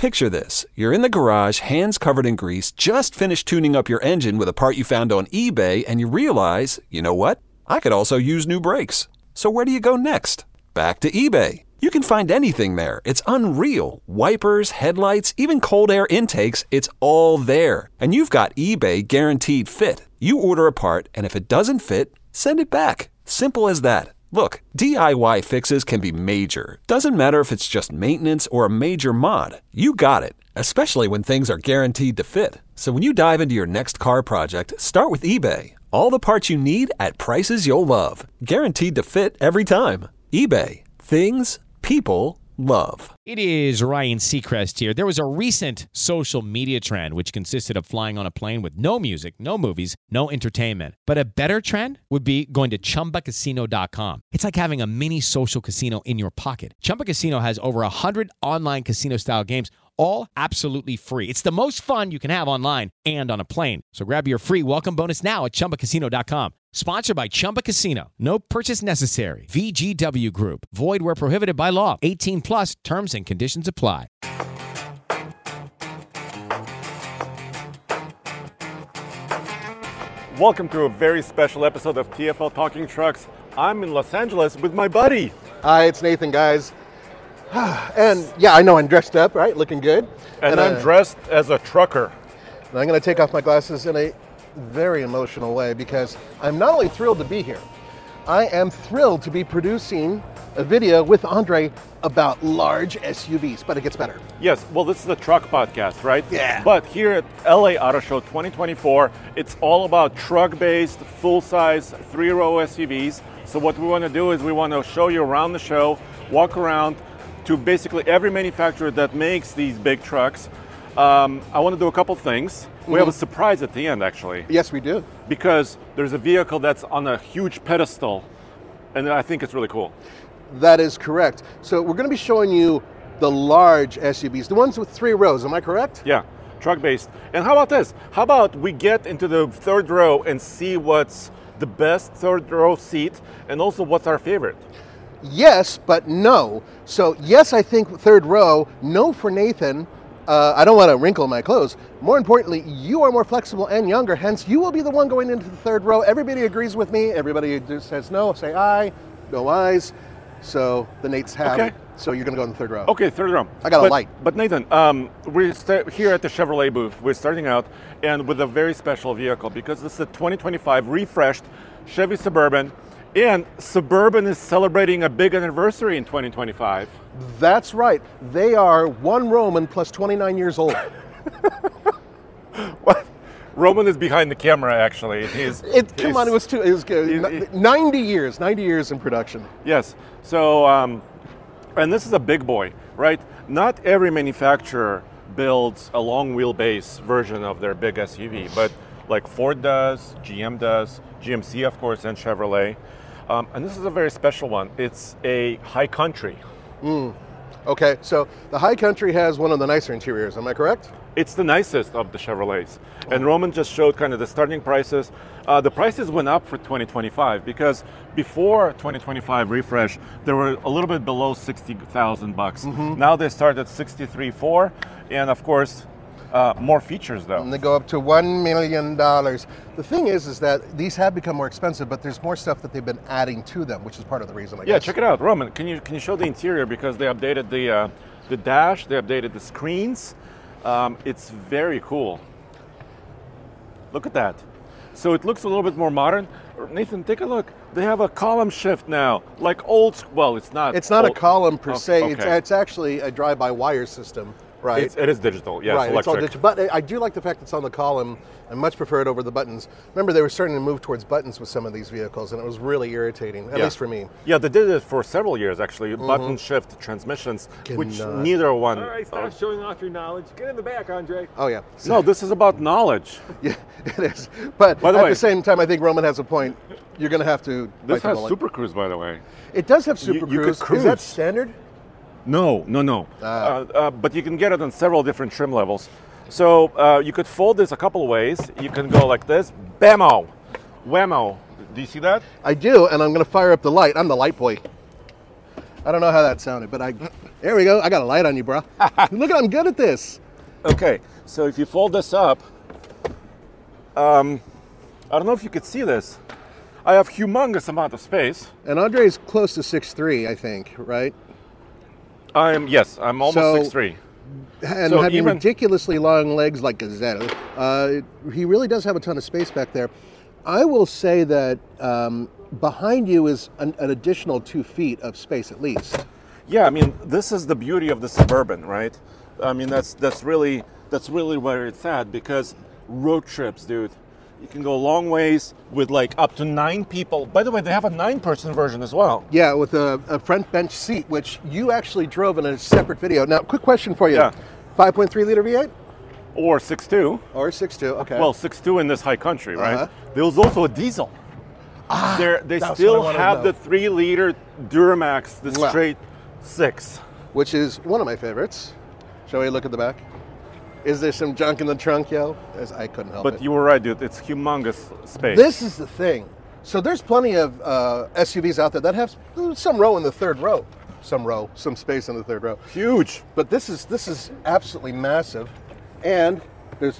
Picture this. You're in the garage, hands covered in grease, just finished tuning up your engine with a part you found on eBay, and you realize, you know what? I could also use new brakes. So where do you go next? Back to eBay. You can find anything there. It's unreal. Wipers, headlights, even cold air intakes, it's all there. And you've got eBay Guaranteed Fit. You order a part, and if it doesn't fit, send it back. Simple as that. Look, DIY fixes can be major. Doesn't matter if it's just maintenance or a major mod. You got it, especially when things are guaranteed to fit. So when you dive into your next car project, start with eBay. All the parts you need at prices you'll love. Guaranteed to fit every time. eBay. Things people love. It is Ryan Seacrest here. There was a recent social media trend which consisted of flying on a plane with no music, no movies, no entertainment. But a better trend would be going to ChumbaCasino.com. It's like having a mini social casino in your pocket. Chumba Casino has over 100 online casino-style games, all absolutely free. It's the most fun you can have online and on a plane. So grab your free welcome bonus now at ChumbaCasino.com. Sponsored by Chumba Casino. No purchase necessary. VGW Group. Void where prohibited by law. 18 plus terms and conditions apply. Welcome to a very special episode of TFL Talking Trucks. I'm in Los Angeles with my buddy. Hi, it's Nathan, guys. And yeah, I know I'm dressed up, right? Looking good. And I'm dressed as a trucker. And I'm going to take off my glasses in a very emotional way because I'm not only thrilled to be here, I am thrilled to be producing a video with Andre about large SUVs, but it gets better. Yes, well, this is a truck podcast, right? Yeah. But here at LA Auto Show 2024, it's all about truck-based, full-size, three-row SUVs. So what we want to do is we want to show you around the show, walk around to basically every manufacturer that makes these big trucks. I want to do a couple things. We have a surprise at the end, actually. Yes, we do. Because there's a vehicle that's on a huge pedestal, and I think it's really cool. That is correct. So we're going to be showing you the large SUVs, the ones with 3 rows, am I correct? Yeah, truck-based. And how about this? How about we get into the third row and see what's the best third row seat, and also what's our favorite? Yes, but no. So yes, I think third row, no for Nathan. I don't want to wrinkle my clothes. More importantly, you are more flexible and younger, hence you will be the one going into the third row. Everybody agrees with me. Everybody says no, say aye, no ayes. So the Nates have it. So you're going to go in the third row. Okay, third row. I got a light. But Nathan, we're here at the Chevrolet booth. We're starting out and with a very special vehicle because this is a 2025 refreshed Chevy Suburban. And Suburban is celebrating a big anniversary in 2025. That's right. They are one Roman plus 29 years old. What? Roman is behind the camera, actually. Come on, it was 90 years in production. Yes. So, and this is a big boy, right? Not every manufacturer builds a long wheelbase version of their big SUV, but like Ford does, GM does, GMC, of course, and Chevrolet. And this is a very special one. It's a High Country. Okay, so the High Country has one of the nicer interiors, am I correct? It's the nicest of the Chevrolets. And Roman just showed kind of the starting prices. The prices went up for 2025 because before 2025 refresh, they were a little bit below $60,000. Now they start at $63,400, and of course, more features though. And they go up to $1 million. The thing is that these have become more expensive, but there's more stuff that they've been adding to them, which is part of the reason, I guess. Yeah, check it out. Roman, can you show the interior because they updated the dash, they updated the screens. It's very cool. Look at that. So it looks a little bit more modern. Nathan, take a look. They have a column shift now, like old. Well, it's not. It's not a column per se. Okay. It's actually a drive-by-wire system. Right. It is digital, yes, right, electric. It's all digital. But I do like the fact it's on the column. I much prefer it over the buttons. Remember, they were starting to move towards buttons with some of these vehicles, and it was really irritating, at least for me. Yeah, they did it for several years, actually. Button shift transmissions, which neither one. All right, stop showing off your knowledge. Get in the back, Andre. Oh, yeah. No, this is about knowledge. Yeah, it is. But by the at way, the same time, I think Roman has a point. You're going to have to. This has Super Cruise, by the way. It does have Super You Cruise. could cruise. Is that standard? No. But you can get it on several different trim levels. So you could fold this a couple of ways. You can go like this, bammo, whammo. Do you see that? I do, and I'm going to fire up the light. I'm the light boy. I don't know how that sounded, but There we go. I got a light on you, bro. Look, I'm good at this. Okay, so if you fold this up, I don't know if you could see this. I have humongous amount of space. And Andre's close to 6'3", I think, right? I'm almost So- 6'3". And So having even- ridiculously long legs like Gazelle, he really does have a ton of space back there. I will say that behind you is an additional 2 feet of space at least. Yeah, I mean, this is the beauty of the Suburban, right? I mean, that's really where it's at, because road trips, dude, you can go long ways with like up to 9 people. By the way, they have a 9-person version as well. Yeah, with a front bench seat, which you actually drove in a separate video. Now, quick question for you. Yeah. 5.3 liter V8 Or 6.2. or 6.2? Okay. Well, 6.2 in this high country, right? Uh-huh. There was also a diesel. They that's what I still wanted to have know. the 3-liter Duramax, the Wow. straight 6. which is one of my favorites. Shall we look at the back? Is there some junk in the trunk, yo? As I couldn't help it. But you were right, dude. It's humongous space. This is the thing. So there's plenty of SUVs out there that have some row in the third row, some space in the third row. huge. But this is absolutely massive, and there's.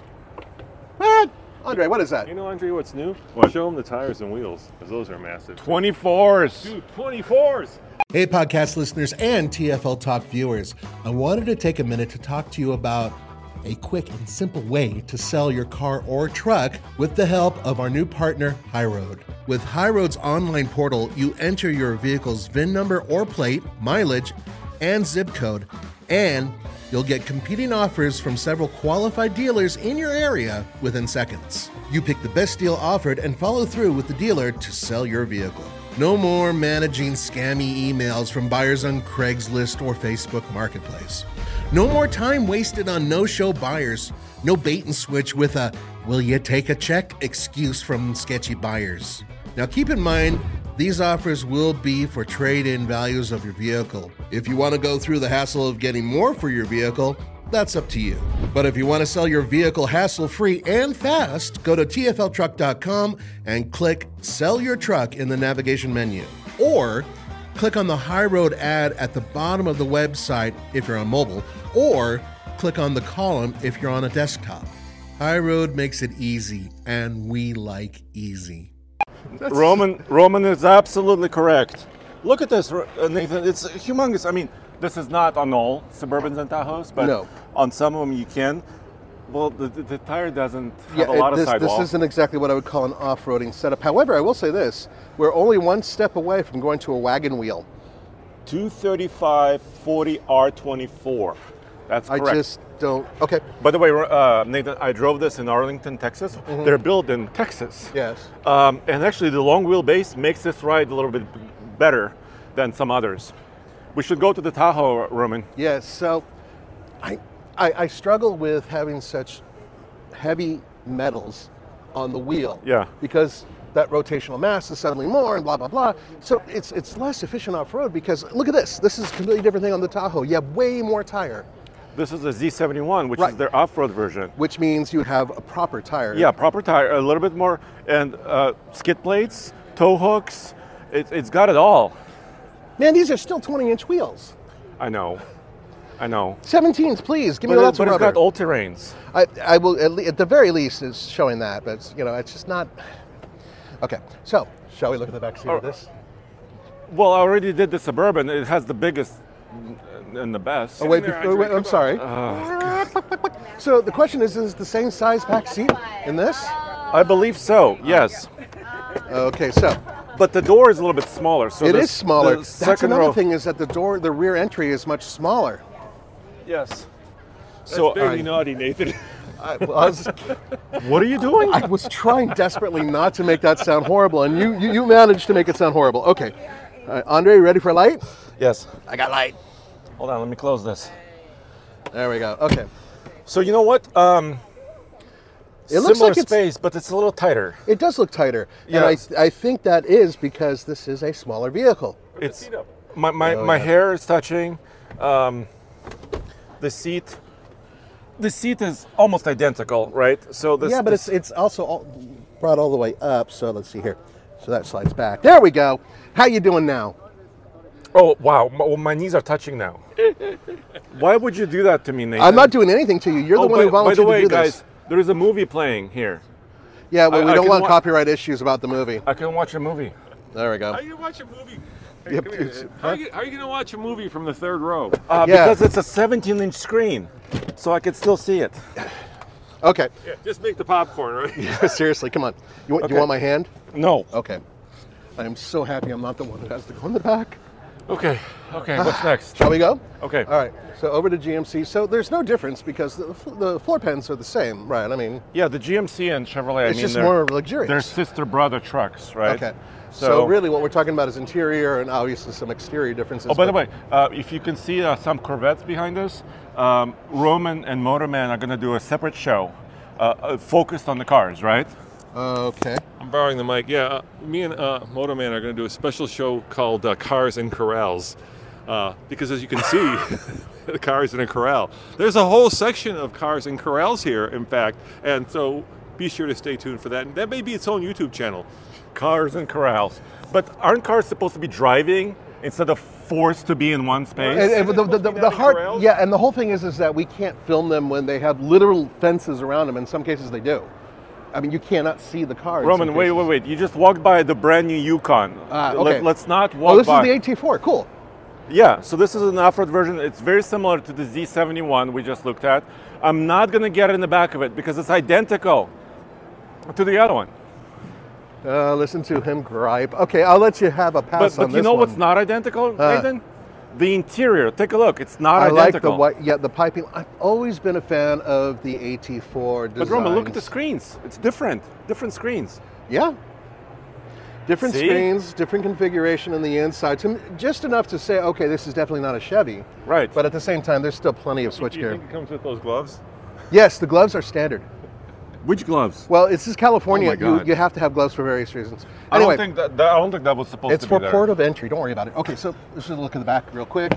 Andre, what is that? You know, Andre, what's new? What? Show them the tires and wheels, because those are massive. 24s. Dude, 24s! Hey, podcast listeners and TFL Talk viewers. I wanted to take a minute to talk to you about a quick and simple way to sell your car or truck with the help of our new partner, HighRoad. With HighRoad's online portal, you enter your vehicle's VIN number or plate, mileage, and zip code, and you'll get competing offers from several qualified dealers in your area within seconds. You pick the best deal offered and follow through with the dealer to sell your vehicle. No more managing scammy emails from buyers on Craigslist or Facebook Marketplace. No more time wasted on no-show buyers. No bait and switch with a "will you take a check" excuse from sketchy buyers. Now keep in mind, these offers will be for trade-in values of your vehicle. If you want to go through the hassle of getting more for your vehicle, that's up to you. But if you want to sell your vehicle hassle-free and fast, go to tfltruck.com and click Sell Your Truck in the navigation menu. Or click on the HighRoad ad at the bottom of the website if you're on mobile, or click on the column if you're on a desktop. HighRoad makes it easy, and we like easy. Roman is absolutely correct. Look at this, Nathan. It's humongous. I mean, this is not on all Suburbans and Tahoes, but No. on some of them you can. Well, the tire doesn't have a lot of this sidewall. isn't exactly what I would call an off-roading setup. However, I will say this, we're only one step away from going to a wagon wheel. 235 40 R24. That's correct. I just don't, okay. By the way, Nathan, I drove this in Arlington, Texas. They're built in Texas. Yes. And actually, the long wheelbase makes this ride a little bit better than some others. We should go to the Tahoe, Roman. Yes, so I struggle with having such heavy metals on the wheel. Yeah. Because that rotational mass is suddenly more and blah, blah, blah. So it's less efficient off-road because look at this. This is a completely different thing on the Tahoe. You have way more tire, This is a Z71, which Right. is their off-road version. which means you have a proper tire. Yeah, proper tire, a little bit more, and skid plates, tow hooks. It's got it all. Man, these are still 20-inch wheels. I know. 17s, please. Give me But, lots but of it's rubber. got all terrains. I will, at the very least, it's showing that, but it's just not. Okay, so shall we look at the back seat of this? Well, I already did the Suburban. It has the biggest and the best. Oh, wait, there, before, wait, Andre, I'm sorry. So the question is it the same size back seat in this? I believe so, yes. Okay, so But the door is a little bit smaller. So it the- is smaller. the That's second another row, thing is that the rear entry is much smaller. Yes. That's So, very naughty, Nathan. what are you doing? I was trying desperately not to make that sound horrible, and you managed to make it sound horrible. Okay, Andre, you ready for light? Yes. I got light. Hold on, let me close this. There we go. Okay. So you know what? It looks similar like it's- space, but it's a little tighter. It does look tighter, Yes. and I think that is because this is a smaller vehicle. It's seat up. my Oh, my yeah. hair is touching. The seat is almost identical, right? So this. Yeah, but this, it's also brought all the way up. So let's see here. So that slides back. There we go. How you doing now? Oh, wow. My knees are touching now. Why would you do that to me, Nathan? I'm not doing anything to you. You're the one who by the volunteered way, to do guys, this. there is a movie playing here. Yeah, but we I don't can want wa- copyright issues about the movie. I can watch a movie. There we go. How are you going to watch a movie? Hey, Yep, come here. it's- How are you going to watch a movie from the third row? Yeah. Because it's a 17-inch screen, so I can still see it. Okay. Yeah, just make the popcorn, right? Seriously, come on. You Okay. want my hand? No. Okay. I am so happy I'm not the one who has to go in the back. Okay. What's next? Shall we go? Okay. All right. So over to GMC. So there's no difference because the floor pans are the same, right? I mean, Yeah, the GMC and Chevrolet. it's just more luxurious. They're sister brother trucks, right? Okay. So really, what we're talking about is interior and obviously some exterior differences. Oh, by the but- way, if you can see some Corvettes behind us, Roman and Motorman are going to do a separate show focused on the cars, right? Okay. I'm borrowing the mic. Yeah, me and Motorman are going to do a special show called Cars in Corrals. Because as you can see, the cars in a corral. There's a whole section of cars in corrals here, in fact. And so be sure to stay tuned for that. And that may be its own YouTube channel. Cars and corrals. But aren't cars supposed to be driving instead of forced to be in one space? And the hard, corrals? yeah, and the whole thing is that we can't film them when they have literal fences around them. In some cases, they do. I mean, you cannot see the car. in Roman, some wait. cases. You just walked by the brand new Yukon. Okay. Let's not walk Oh, this by. is the AT4. Cool. Yeah, so this is an off-road version. It's very similar to the Z71 we just looked at. I'm not going to get in the back of it because it's identical to the other one. Listen to him gripe. Okay, I'll let you have a pass on But this you know one. what's not identical, Nathan? The interior. Take a look. It's not I like the identical. white. Yeah, the piping. I've always been a fan of the AT4 designs. But Roman, look at the screens. It's different. Different screens. Yeah. Different See? screens, different configuration on the inside. Just enough to say, okay, this is definitely not a Chevy. Right. But at the same time, there's still plenty of Do you switchgear. think it comes with those gloves? Yes, the gloves are standard. Which gloves? Well, this is California. Oh my God. You have to have gloves for various reasons. I Anyway, don't think that was supposed it's to be for there. port of entry. Don't worry about it. Okay, so let's just look at the back real quick.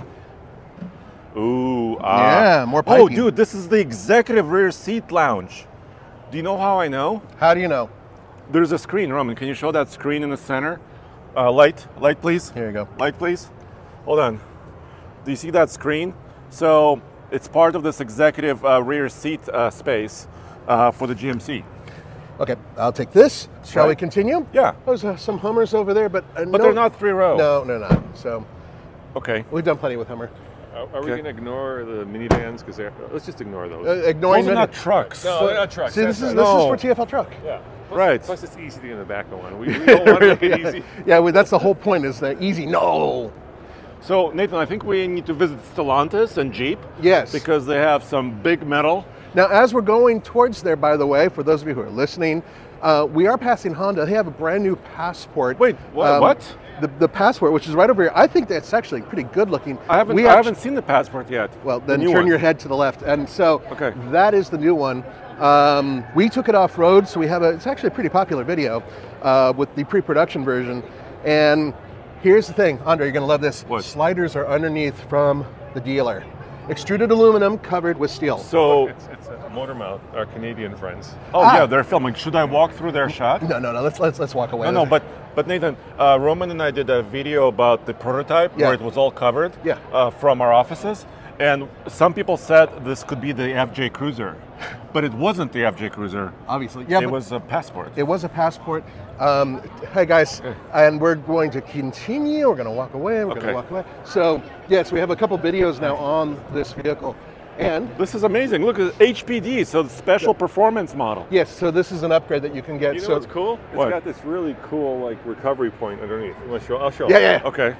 Ooh, Yeah, more Oh, piping. dude, this is the executive rear seat lounge. Do you know how I know? How do you know? There's a screen, Roman. Can you show that screen in the center? Light, please. Here you go. Light, please. Hold on. Do you see that screen? So it's part of this executive rear seat space for the GMC. Okay, I'll take this. Shall we Right. continue? Yeah. There's some Hummers over there, but But they're not 3-row. No, they're not. So Okay. we've done plenty with Hummer. Are we Okay. going to ignore the minivans? Because let's just ignore those. Ignoring Those are the- not trucks. no, they're not trucks. See, this That's is right. for TFL truck. Yeah. Plus, Right. Plus, it's easy to get in the back of one. We don't want to make it easy. Yeah, well, that's the whole point. Is that easy? No. So Nathan, I think we need to visit Stellantis and Jeep Yes. because they have some big metal. Now, as we're going towards there, by the way, for those of you who are listening, we are passing Honda. They have a brand new Passport. Wait, what? The Passport, which is right over here. I think that's actually pretty good looking. I haven't seen the Passport yet. Well, The then new turn one. your head to the left. And so Okay. that is the new one. We took it off road, so we have it's actually a pretty popular video with the pre-production version. And here's the thing, Andre, you're gonna love this. What? Sliders are underneath from the dealer. Extruded aluminum covered with steel. So, It's Motor Mouth, our Canadian friends. yeah, they're filming. Should I walk through their shot? No, let's walk away. No, but Nathan, Roman and I did a video about the prototype Yeah. where it was all covered Yeah. from our offices. And some people said this could be the FJ Cruiser, but it wasn't the FJ Cruiser. Obviously, yeah, It but was a Passport. it was a Passport. Hey guys, and we're going to continue. We're going to walk away. We're going Okay. to walk away. So yes, we have a couple videos now on this vehicle, and This is amazing. Look at HPD, so the special performance model. yes, so this is an upgrade that you can get. You know so what's cool? It's What? got this really cool like recovery point underneath. You want to show? I'll show. Yeah. Okay.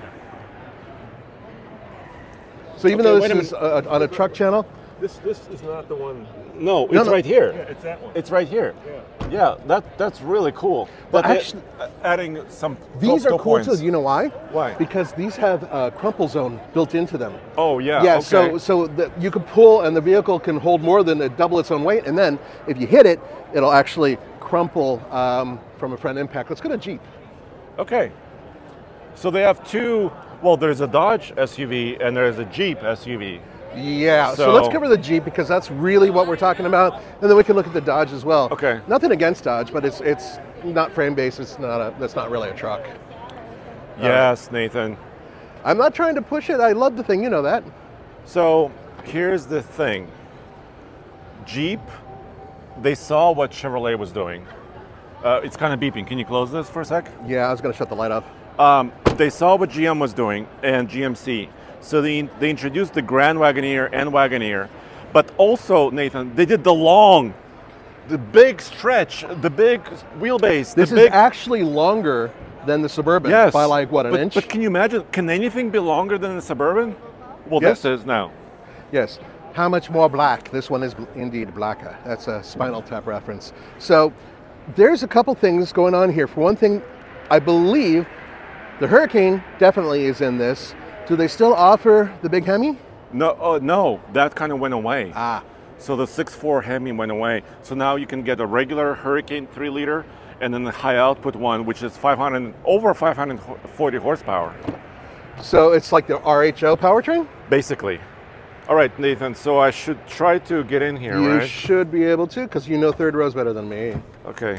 So even Okay, though wait this a is on a truck channel, This is not the one. No, it's no. right here. Yeah, it's that one. It's right here. Yeah, that's really cool. But But actually- adding some these are toe cool points. too. You know why? Why? Because these have crumple zone built into them. Oh yeah. Yeah, okay. so you can pull, and the vehicle can hold more than double its own weight, and then if you hit it, it'll actually crumple from a front impact. Let's go to Jeep. Okay. So they have two. Well, there's a Dodge SUV and there's a Jeep SUV. Yeah, so So- let's cover the Jeep because that's really what we're talking about, and then we can look at the Dodge as well. Okay. Nothing against Dodge, but it's not frame based. That's not really a truck. Yes, Nathan. I'm not trying to push it. I love the thing. You know that. So here's the thing. Jeep, they saw what Chevrolet was doing. It's kind of beeping. Can you close this for a sec? Yeah, I was going to shut the light off. They saw what GM was doing and GMC. So they introduced the Grand Wagoneer and Wagoneer. But also, Nathan, they did the big stretch, the big wheelbase. This is actually longer than the Suburban by like, what, an inch? But can you imagine, can anything be longer than the Suburban? Well, Yes. this is now. Yes. How much more black? This one is indeed blacker. That's a Spinal Tap reference. So there's a couple things going on here. For one thing, I believe the Hurricane definitely is in this. Do they still offer the big Hemi? No, no, that kind of went away. Ah. So the 6.4 Hemi went away. So now you can get a regular Hurricane 3-liter and then the high output one, which is over 540 horsepower. So it's like the RHO powertrain? Basically. All right, Nathan, so I should try to get in here, You right? should be able to, because you know third row's better than me. Okay.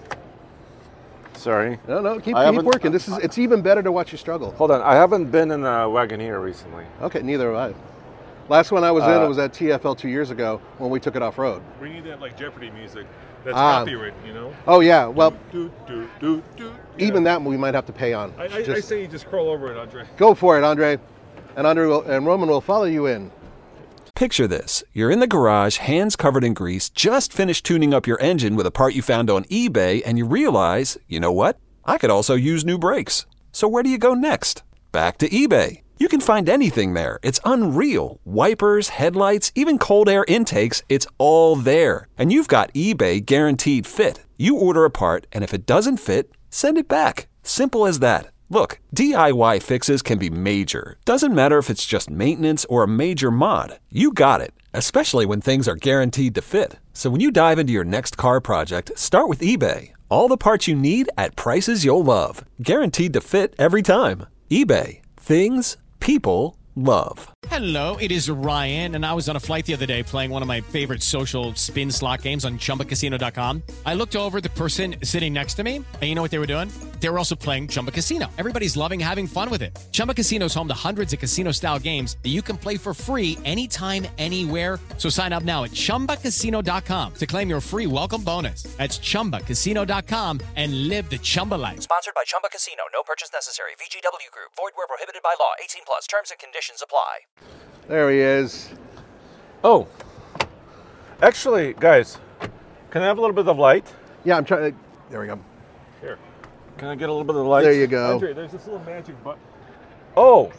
Sorry. No, keep haven't- working. It's even better to watch you struggle. Hold on, I haven't been in a Wagoneer recently. Okay, neither have I. Last one I was in, it was at TFL 2 years ago when we took it off road. We need that like Jeopardy music. That's Ah. copywritten, you know. Oh yeah, well, Do, do, do, do. even that we might have to pay on. I Just say you just crawl over it, Andre. go for it, Andre. And Roman will follow you in. Picture this. You're in the garage, hands covered in grease, just finished tuning up your engine with a part you found on eBay, and you realize, you know what? I could also use new brakes. So where do you go next? Back to eBay. You can find anything there. It's unreal. Wipers, headlights, even cold air intakes, it's all there. And you've got eBay Guaranteed Fit. You order a part, and if it doesn't fit, send it back. Simple as that. Look, DIY fixes can be major. Doesn't matter if it's just maintenance or a major mod. You got it, especially when things are guaranteed to fit. So when you dive into your next car project, start with eBay. All the parts you need at prices you'll love. Guaranteed to fit every time. eBay. Things people love. Hello, it is Ryan, and I was on a flight the other day playing one of my favorite social spin slot games on ChumbaCasino.com. I looked over at the person sitting next to me, and you know what they were doing? They were also playing Chumba Casino. Everybody's loving having fun with it. Chumba Casino is home to hundreds of casino-style games that you can play for free anytime, anywhere. So sign up now at ChumbaCasino.com to claim your free welcome bonus. That's ChumbaCasino.com and live the Chumba life. Sponsored by Chumba Casino. No purchase necessary. VGW Group. Void where prohibited by law. 18 plus. Terms and conditions apply. There he is. Oh, actually, guys, can I have a little bit of light? Yeah, I'm trying to. There we go. Here. Can I get a little bit of light? There you go. Andre, there's this little magic button. Oh.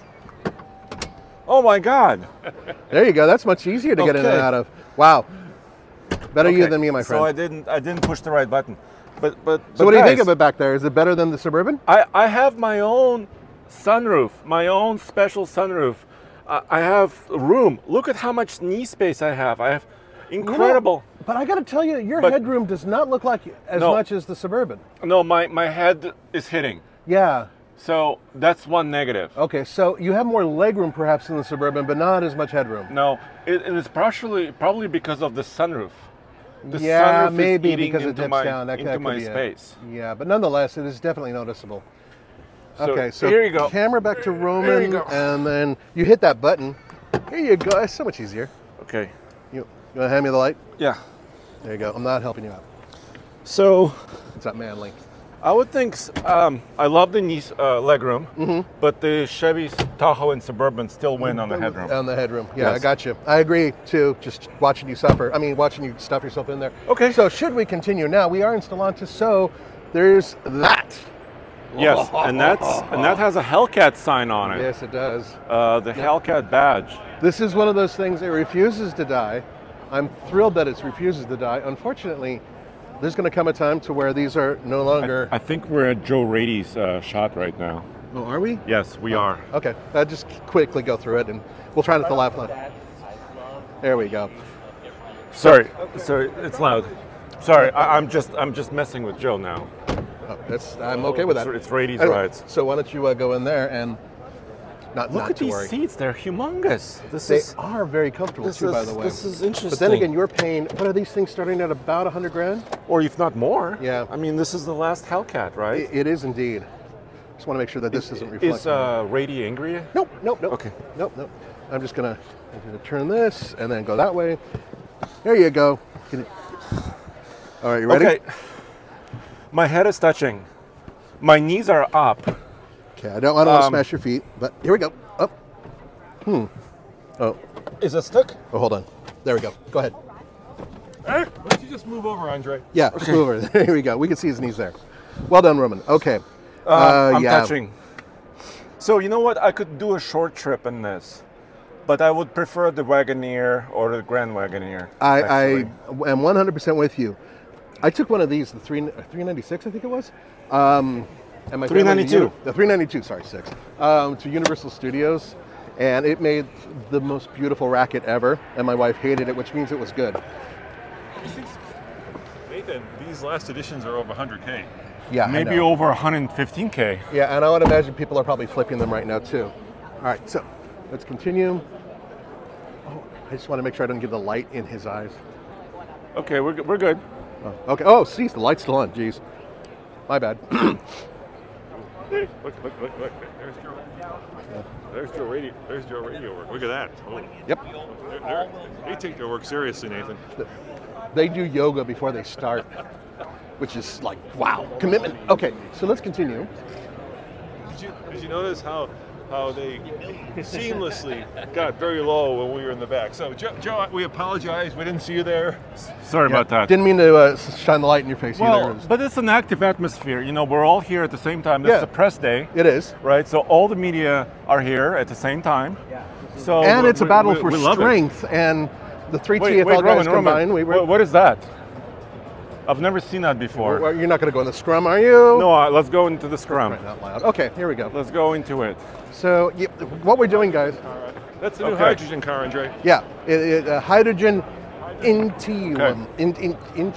Oh my God. There you go. That's much easier to get in and Okay. out of. Wow. Better you Okay, than me, my friend. So I didn't push the right button. But So what do you think guys, of it back there? Is it better than the Suburban? I have my own sunroof, my own special sunroof. I have room. Look at how much knee space I have. I have incredible. But I got to tell you, your But- headroom does not look like as No. much as the Suburban. No, my head is hitting. Yeah. So that's one negative. Okay, so you have more legroom perhaps in the Suburban, but not as much headroom. No, and it's probably because of the sunroof. The Yeah, sunroof is maybe eating because it into dips my, down. That into could my be it. space. Yeah, but nonetheless, it is definitely noticeable. So Okay, so here you go. camera back to There Roman, you go. and then you hit that button. Here you go. It's so much easier. Okay. You want to hand me the light? Yeah. There you go. I'm not helping you out. So It's not manly. I would think I love the knee legroom, Mm-hmm. but the Chevy Tahoe and Suburban still win on the headroom. On the headroom. Yeah, I Yes. got you. I agree too. Just watching you suffer. I mean, watching you stuff yourself in there. Okay. So should we continue now? We are in Stellantis, so there's that. Yes, and that has a Hellcat sign on it. Yes, it does. The Hellcat badge. This is one of those things that refuses to die. I'm thrilled that it refuses to die. Unfortunately, there's going to come a time to where these are no longer. I think we're at Joe Rady's shot right now. Oh, are we? Yes, we are. Okay, just quickly go through it, and we'll try not to laugh loud. There we go. Sorry, it's loud. Sorry, I'm just messing with Joe now. Oh, I'm okay with that. It's Rady's Anyway, rides. So why don't you go in there and not Look at to these worry. seats; they're humongous. They are very comfortable too, by the way. This is interesting. But then again, you're paying. What are these things starting at about 100 grand? or if not more. Yeah. I mean, this is the last Hellcat, right? It is indeed. Just want to make sure that this isn't reflecting. Is Rady angry? Nope. Okay. Nope. I'm just gonna turn this and then go that way. There you go. All right, you ready? Okay. My head is touching. My knees are up. Okay, I don't want to smash your feet, but here we go. Up. Oh. Is it stuck? Oh, hold on. There we go. Go ahead. Why don't you just move over, Andre? Yeah, just move over. There we go. We can see his knees there. Well done, Roman. Okay. I'm yeah. touching. So you know what? I could do a short trip in this, but I would prefer the Wagoneer or the Grand Wagoneer. I am 100% with you. I took one of these, the 396, I think it was. And my 392. The 392, sorry, 6. To Universal Studios, and it made the most beautiful racket ever. And my wife hated it, which means it was good. Nathan, these last editions are over 100K. Yeah, Maybe I know. over 115K. Yeah, and I would imagine people are probably flipping them right now too. All right, so let's continue. Oh, I just want to make sure I don't give the light in his eyes. Okay, we're good. Oh, okay. Oh, see, the light's still on. Jeez, my bad. Look. There's Joe. There's Joe Radio work. Look at that. Oh. Yep. They take their work seriously, Nathan. They do yoga before they start, which is like, wow, commitment. Okay, so let's continue. Did you notice how they seamlessly got very low when we were in the back? So, Joe, we apologize. We didn't see you there. Sorry about that. Didn't mean to shine the light in your face Well, either. but it's an active atmosphere. You know, we're all here at the same time. This Yeah. is a press day, It is. right? So all the media are here at the same time. So And it's a battle for we love it. strength, and the three Wait, TFL guys Roman, combined, we were... what is that? I've never seen that before. Well, you're not going to go in the scrum, are you? No, let's go into the scrum. Right, not loud. Okay, here we go. Let's go into it. So what we're doing, guys, That's the new Okay. hydrogen car, Andre. yeah, hydrogen intium. Okay.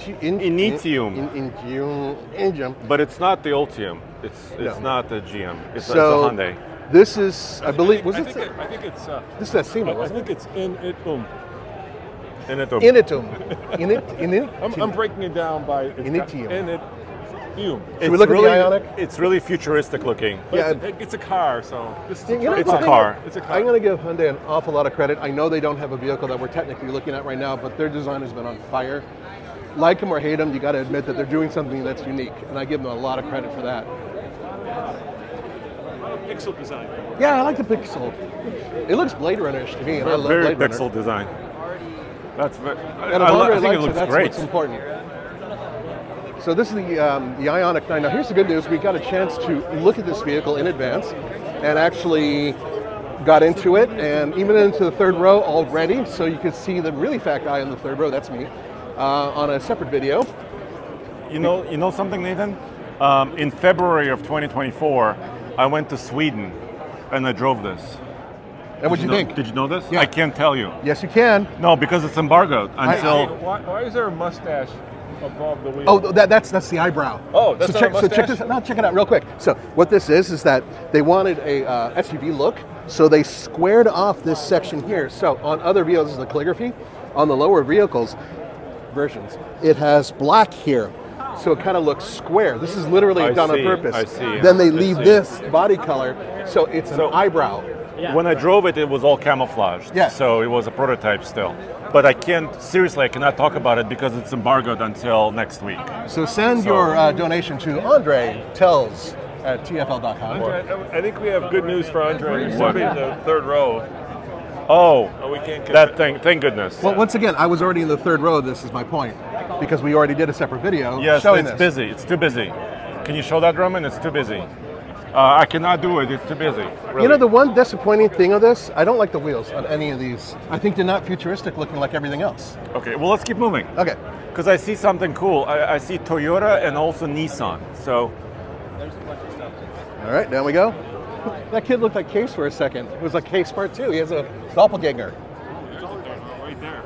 Intium. But it's not the Ultium. It's No. not the GM. It's a So Hyundai. this is, I believe, I think it's. this is a SEMA, I wasn't think it's in it. Initium. it? Initum. I'm breaking it down by Initium. In it. Should we look at the Ioniq? It's really futuristic looking. Yeah. It's a car, so this is You know, It's the a thing car. It's a car. I'm going to give Hyundai an awful lot of credit. I know they don't have a vehicle that we're technically looking at right now, but their design has been on fire. Like them or hate them, you got to admit that they're doing something that's unique, and I give them a lot of credit for that. Pixel design. Yeah, I like the Pixel. It looks Blade Runner-ish to me, and I love Very Blade pixel Runner. design. That's very, And I Andre think it likes looks that's great. what's important. So this is the Ioniq 9. Now here's the good news: we got a chance to look at this vehicle in advance, and actually got into it, and even into the third row already. So you can see the really fat guy in the third row. That's me on a separate video. You know something, Nathan? In February of 2024, I went to Sweden and I drove this. And what'd you think? Did you know this? Yeah. I can't tell you. Yes, you can. No, because it's embargoed until. Why is there a mustache above the wheel? Oh, that's the eyebrow. Oh, that's so not check, a so check mustache? this out. No, check it out real quick. So what this is that they wanted a SUV look, so they squared off this section here. So on other vehicles, this is the calligraphy. On the lower vehicles versions, it has black here, so it kind of looks square. This is literally I done see, on purpose. I see, Then they I leave see. this body color, so it's an eyebrow. When I drove it, it was all camouflaged. Yeah. So it was a prototype still. But I cannot talk about it because it's embargoed until next week. So send your donation to Andre Tells at TFL.com. I think we have good news for Andre. He's What? in the third row. Oh, We can't get that thing, thank goodness. Well, once again, I was already in the third row. This is my point, because we already did a separate video Yes, showing it's this. busy. It's too busy. Can you show that, Roman? It's too busy. I cannot do it. It's too busy. Really. You know, the one disappointing thing of this, I don't like the wheels on any of these. I think they're not futuristic looking like everything else. Okay, well, let's keep moving. Okay. Because I see something cool. I see Toyota and also Nissan. So, All right, down we go. That kid looked like Case for a second. It was like Case Part 2. He has a doppelganger. right there.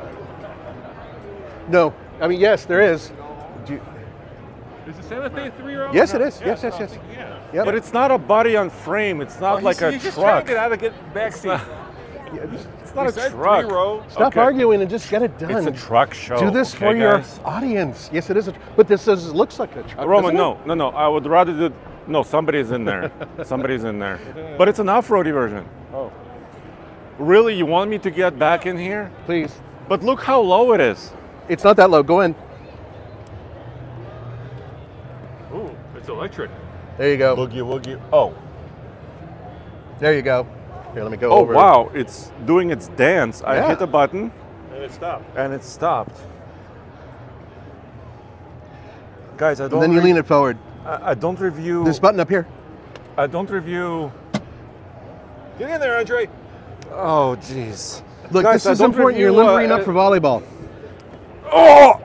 No, I mean, yes, there is. Is the Santa Fe 3-row? Yes, it is. Yes. Yeah. Yep. but it's not a body on frame. It's not like a He's just trying truck. to get out of the back seat. It's not He a said truck. 3-row. Stop Okay. arguing and just get it done. It's a truck show. Do this okay, for your guys? audience. Yes, it is. But this looks like a truck. Roman, doesn't it? no. I would rather do. No, somebody's in there. Somebody's in there. But it's an off-roady version. Oh. Really, you want me to get back in here? Please. But look how low it is. It's not that low. Go in. Ooh, it's electric. There you go. Boogie woogie. Oh. There you go. Here, let me go Oh, over. wow. It's doing its dance. I Yeah. hit a button And it stopped. and it stopped. Guys, I don't And then you lean it forward. I don't review. This button up here. I don't review. Get in there, Andre. Oh, jeez. Look, Guys, this I is don't important. You're review, limbering up for volleyball. Oh!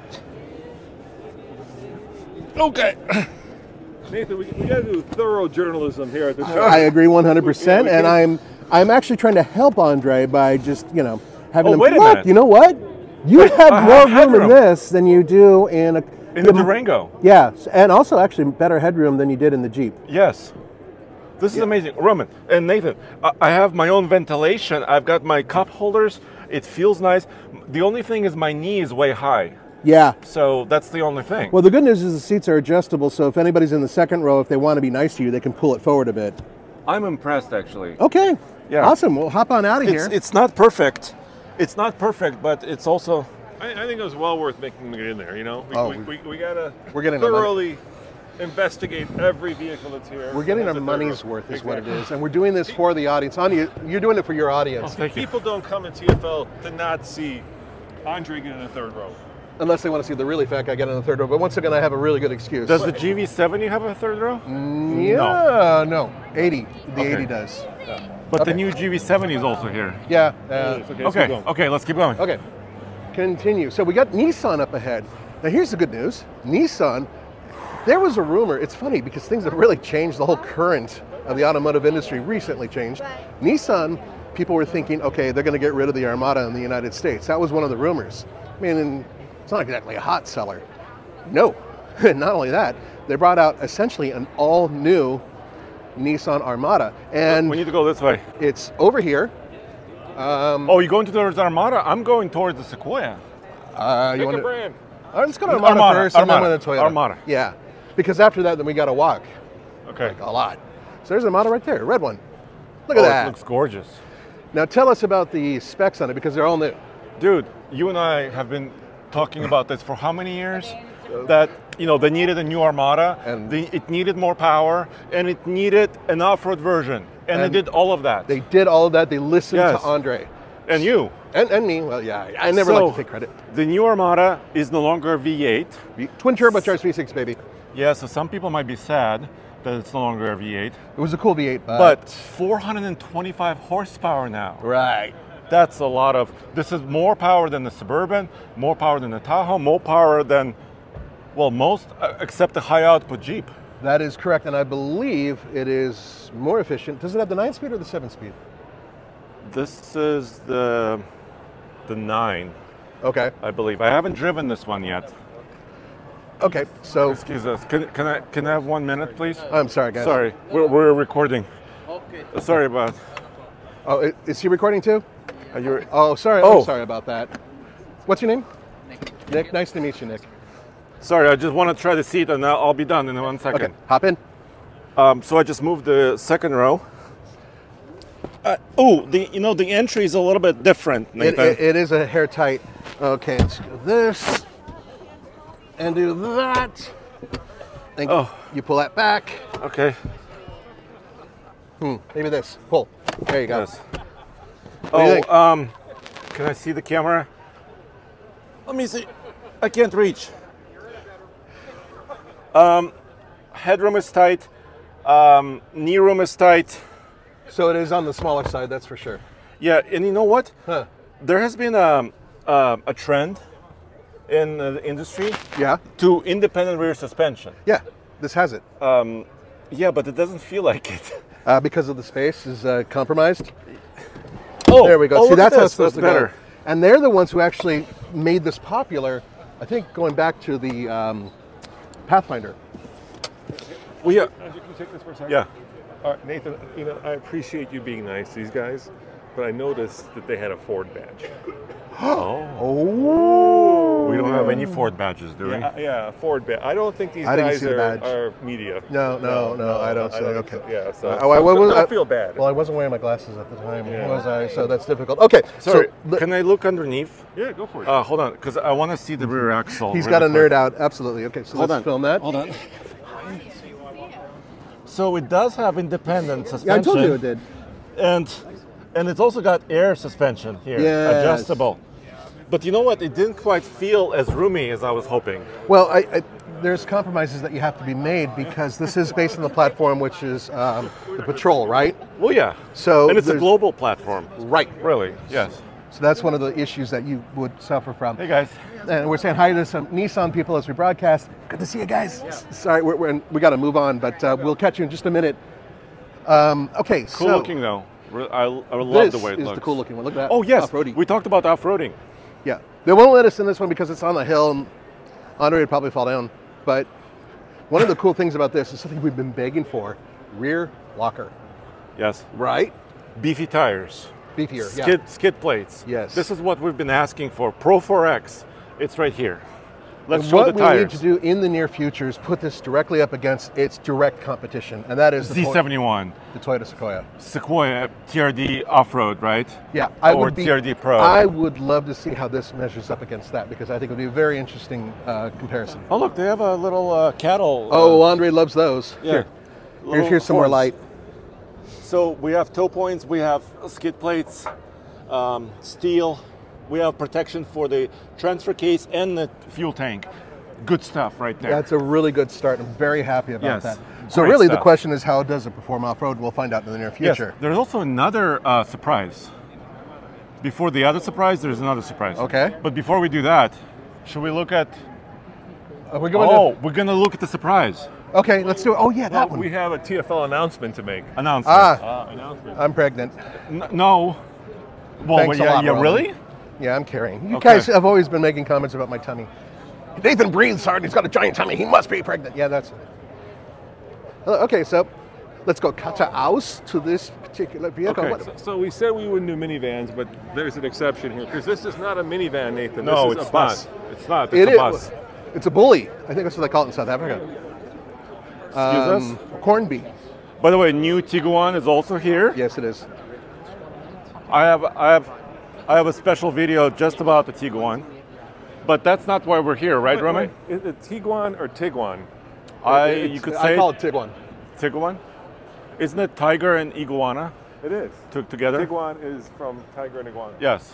Okay. Nathan, we got to do thorough journalism here at the show. I agree 100%, We and can't- I'm actually trying to help Andre by just having Oh, him. wait a Look, minute. you know what? You I have more have room in headroom. this than you do in a In the Durango. Yeah, and also actually better headroom than you did in the Jeep. Yes. This is amazing. Roman and Nathan, I have my own ventilation. I've got my cup holders. It feels nice. The only thing is my knee is way high. Yeah. So that's the only thing. Well, the good news is the seats are adjustable, so if anybody's in the second row, if they want to be nice to you, they can pull it forward a bit. I'm impressed, actually. Okay. Yeah. Awesome. We'll hop on out of here. It's not perfect. It's not perfect, but it's also... I think it was well worth making them get in there, you know? Oh, We got to we're getting our money. thoroughly investigate every vehicle that's here. We're getting our As a third money's row. worth is what it Exactly. is, and we're doing this for the audience. You're doing it for your audience, Thank you. People don't come in TFL to not see Andre get in the third row. unless they want to see the really fat guy get in the third row. But once again, I have a really good excuse. Does the GV70 have a third row? Yeah, no. 80. The Okay. 80 does. But Okay. the new GV70 is also here. Yeah. Let's keep Okay, going. okay, let's keep going. Okay. Continue. So we got Nissan up ahead. Now here's the good news. Nissan, there was a rumor. It's funny because things have really changed. The whole current of the automotive industry recently changed. Nissan, people were thinking, okay, they're going to get rid of the Armada in the United States. That was one of the rumors. I mean, it's not exactly a hot seller. No. Not only that, they brought out essentially an all-new Nissan Armada. And We need to go this way. it's over here. Oh, you're going towards Armada? I'm going towards the Sequoia. You Pick wanna- a brand. All right, let's go to Armada, first, and then Armada, with the Toyota. Armada. Yeah, because after that, then we got to walk Okay. a lot. So there's an Armada right there, a red one. Look at Oh, that. it looks gorgeous. Now tell us about the specs on it because they're all new. Dude, you and I have been talking about this for how many years? That, they needed a new Armada, And- it needed more power, and it needed an off-road version. And they And did all of that. They did all of that. They listened Yes. to Andre. And you. And me. Well, yeah, I never So, like to take credit. The new Armada is no longer a V8. Twin turbocharged V6, baby. Yeah, so some people might be sad that it's no longer a V8. It was a cool V8, But 425 horsepower now. right. That's a lot of. This is more power than the Suburban, more power than the Tahoe, more power than, well, most except the high output Jeep. That is correct, and I believe it is more efficient. Does it have the 9-speed or the 7-speed? This is the 9, Okay. I believe. I haven't driven this one yet. Okay. So Excuse us. Can I have 1 minute, please? I'm sorry, guys. Sorry, we're recording. Okay. Sorry about. Oh, is he recording too? Are you? Oh, sorry. Oh. I'm sorry about that. What's your name? Nick. Nice to meet you, Nick. Sorry, I just want to try the seat, and I'll be done in 1 second. Okay. Hop in. So I just moved the second row. The entry is a little bit different, Nathan. It is a hair tight. Okay, let's do this and do that. And Oh. you pull that back. Okay. Maybe this. Pull. There you go. Yes. do you think? Can I see the camera? Let me see. I can't reach. Headroom is tight. Knee room is tight. So it is on the smaller side, that's for sure. Yeah, and you know what? Huh. There has been a trend in the industry Yeah. to independent rear suspension. Yeah. This has it. Yeah, but it doesn't feel like it. Because of the space is compromised. Oh, There we go. Oh, See, look at that's how this. it's supposed That's to better. go. And they're the ones who actually made this popular. I think going back to the Pathfinder. Well, yeah. Can you take this for a second? Yeah. Nathan, I appreciate you being nice to these guys, but I noticed that they had a Ford badge. Oh. Oh. We don't have any Ford badges, do we? Yeah, Ford badge. I don't think these I didn't guys see the badge. are media. No, I don't see. think Okay. so. Yeah, so I don't feel bad. Well, I wasn't wearing my glasses at the time, Yeah. was I? So that's difficult. Okay, Sorry, so can I look underneath? Yeah, go for it. Hold on, because I want to see the rear axle. he's really got a quick. nerd out. Absolutely. Okay, so Hold let's on. film that. Hold on. So it does have independent suspension. Yeah, I told you it did. And it's also got air suspension here, Yes. adjustable. But you know what? It didn't quite feel as roomy as I was hoping. Well, there's compromises that you have to be made because this is based on the platform, which is the Patrol, right? Well, yeah. So and it's a there's- global platform. Right. Really? Yes. So that's one of the issues that you would suffer from. Hey guys. And we're saying hi to some Nissan people as we broadcast. Good to see you guys. Sorry, we got to move on, but we'll catch you in just a minute. Okay, Cool so looking though. I love this the way it is looks. the cool looking one. Look at that. Oh yes. Off-roady. We talked about off-roading. Yeah, they won't let us in this one because it's on the hill, and Andre would probably fall down. But one of the cool things about this is something we've been begging for: rear locker. Yes. Right? Beefy tires. Beefier. Yeah. Skid plates. Yes. This is what we've been asking for. Pro 4X. It's right here. Let's And show what the we tires. need to do in the near future is put this directly up against its direct competition, and that is the Z71, the Toyota Sequoia. Sequoia TRD off-road, right? Yeah, Or TRD Pro. I would love to see how this measures up against that because I think it would be a very interesting comparison. Oh look, they have a little cattle. Oh, Andre loves those. yeah. Here, Little here's some more horns. light. So we have tow points, we have skid plates, steel, we have protection for the transfer case and the fuel tank. Good stuff right there. That's a really good start. I'm very happy about Yes, that. So great really the stuff. question is how does it perform off-road? We'll find out in the near Yes, future. there's also another surprise. Before the other surprise, there's another surprise. Okay. But before we do that, should we look at... Are we going we're going to look at the surprise. to... Okay, let's do it. Oh, yeah, that Well, one. we have a TFL announcement to make. Announcement. Announcement. I'm pregnant. No. Well, Thanks a lot, yeah, Roland. really? Yeah, I'm carrying. You Okay. guys have always been making comments about my tummy. Nathan breathes hard. He's got a giant tummy. He must be pregnant. Yeah, that's it. Okay, so let's go kata aus to this particular vehicle. Okay, What- so we said we wouldn't do minivans, but there's an exception here because this is not a minivan, Nathan. No, this is it's a bus. not. It's not. It It's a is. bus. It's a bully. I think that's what they call it in South Africa. Excuse us? Corned beef. By the way, new Tiguan is also here. Yes, it is. I have a special video just about the Tiguan, but that's not why we're here, right, Roman? Is it Tiguan or Tiguan? You could say I call it Tiguan. Tiguan. Isn't it tiger and iguana It is. together? Tiguan is from Tiger and Iguana. Yes.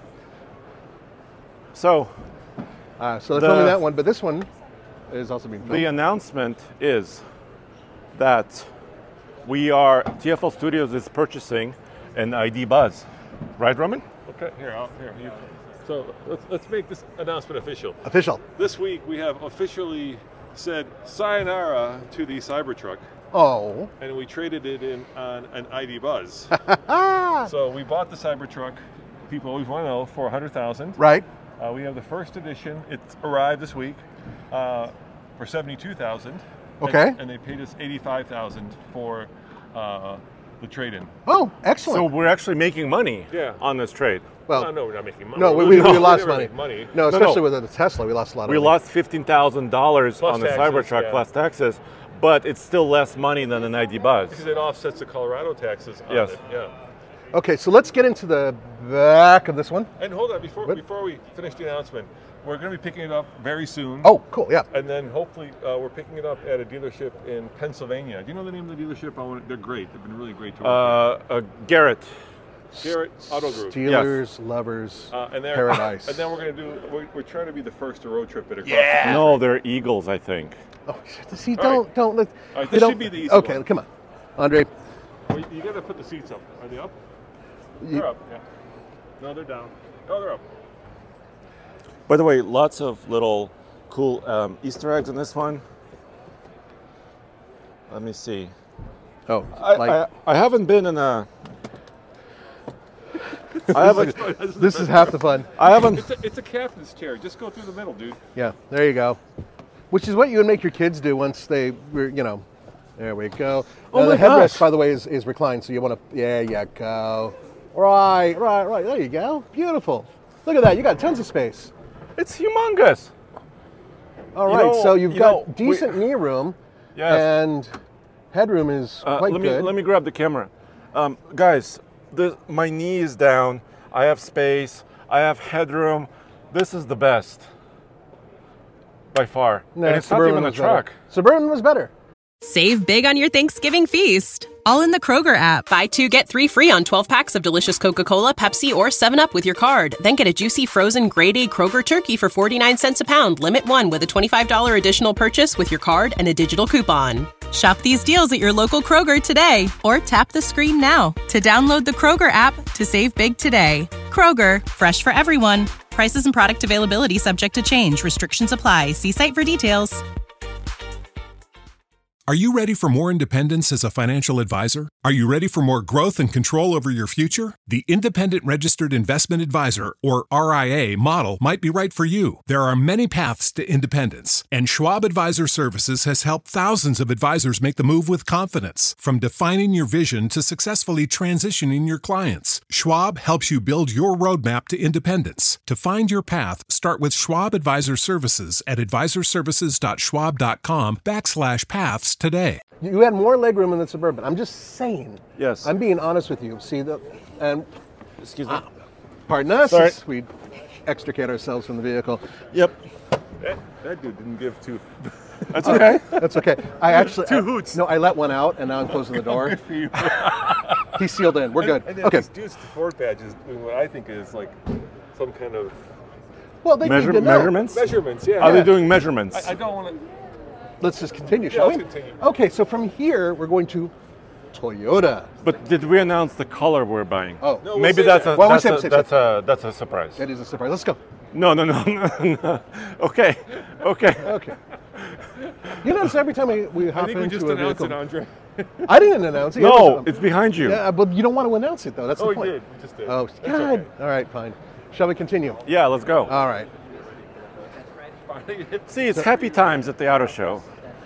So So they're filming that one, but this one is also being filmed. the announcement is that TFL Studios is purchasing an ID Buzz, right, Roman? Okay, here. So let's make this announcement official. Official. This week we have officially said sayonara to the Cybertruck, Oh. and we traded it in on an ID Buzz. So we bought the Cybertruck. People always want to know for $100,000. Right. We have the first edition. It arrived this week for $72,000. Okay. And they paid us $85,000 for the trade-in. Oh, So excellent. we're actually making money Yeah. on this trade. Well, no, we're not making money. no, we never lost make money. No, No, especially no. with the Tesla, we lost a lot of We money. lost $15,000 Plus on the taxes, Cybertruck yeah. plus taxes, but it's still less money than an ID Buzz. Because it offsets the Colorado taxes on Yes. it. Yeah. Okay, so let's get into the back of this one. And hold on, before What? we finish the announcement, we're going to be picking it up very soon. Oh, cool, yeah. And then hopefully we're picking it up at a dealership in Pennsylvania. Do you know the name of the dealership? They're great. They've been really great to work with. Garrett. Garrett Auto Group. Steelers, lovers, And they're- paradise. And then we're going to do. We're trying to be the first to road trip it across. No, they're Eagles, I think. Oh, see, All don't. Let, All right, you this don't- should be the easy Okay, one. come on. Andre, Well, you got to put the seats up. Are they up? you- They're up. Yeah. No, they're down. Oh, they're up. By the way, lots of little cool Easter eggs in this one. Let me see. oh, like, I haven't been in a. I haven't. this is half the fun. I haven't. It's a captain's chair. Just go through the middle, dude. Yeah, there you go. Which is what you would make your kids do once they were, there we go. Oh the my headrest, gosh. by the way, is reclined, so you want to, there you go. Right, there you go. Beautiful. Look at that, you got tons of space. It's humongous. All right, so you've got we- decent knee room, Yes. and headroom is quite good. Let me grab the camera. Guys, my knee is down. I have space. I have headroom. This is the best. By far. No, and it's not Suburban even a was better. truck. Suburban was better. Save big on your Thanksgiving feast, all in the Kroger app. Buy 2, get 3 free on 12 packs of delicious Coca-Cola, Pepsi, or 7-Up with your card. Then get a juicy frozen grade A Kroger turkey for 49 cents a pound. Limit 1 with a $25 additional purchase with your card and a digital coupon. Shop these deals at your local Kroger today, or tap the screen now to download the Kroger app to save big today. Kroger, fresh for everyone. Prices and product availability subject to change. Restrictions apply. See site for details. Are you ready for more independence as a financial advisor? Are you ready for more growth and control over your future? The Independent Registered Investment Advisor, or RIA, model might be right for you. There are many paths to independence, and Schwab Advisor Services has helped thousands of advisors make the move with confidence. From defining your vision to successfully transitioning your clients, Schwab helps you build your roadmap to independence. To find your path, start with Schwab Advisor Services at advisorservices.schwab.com/paths today. You had more legroom in the Suburban. I'm just saying. Yes. I'm being honest with you. See, and Excuse me. pardon us, Sorry. as we extricate ourselves from the vehicle. Yep. That dude didn't give two. That's okay. That's okay. I actually Two hoots. No, I let one out, and now I'm closing the door. Good for you. He's sealed in. We're good. And then Okay. these dudes, the Ford badges, doing what I think is like some kind of Well, they need to know. Measurements? measurements. Yeah. Are they doing measurements? I don't want to. Let's just continue, shall let's we? continue. Okay, so from here we're going to Toyota. But did we announce the color we're buying? Oh. No, we'll Maybe say that's that. a Well, we'll that's, say- a, that's a that's a surprise. That is a surprise. Let's go. No. Okay. Okay. Okay. You notice every time we I hop think we into just a announced vehicle, it, Andre. I didn't announce it. No, it's behind you. Yeah, but you don't want to announce it though. That's Oh, the we point. did. We just did. Oh, That's God. okay. All right, fine. Shall we continue? Yeah, let's go. All right. See, it's happy times at the auto show.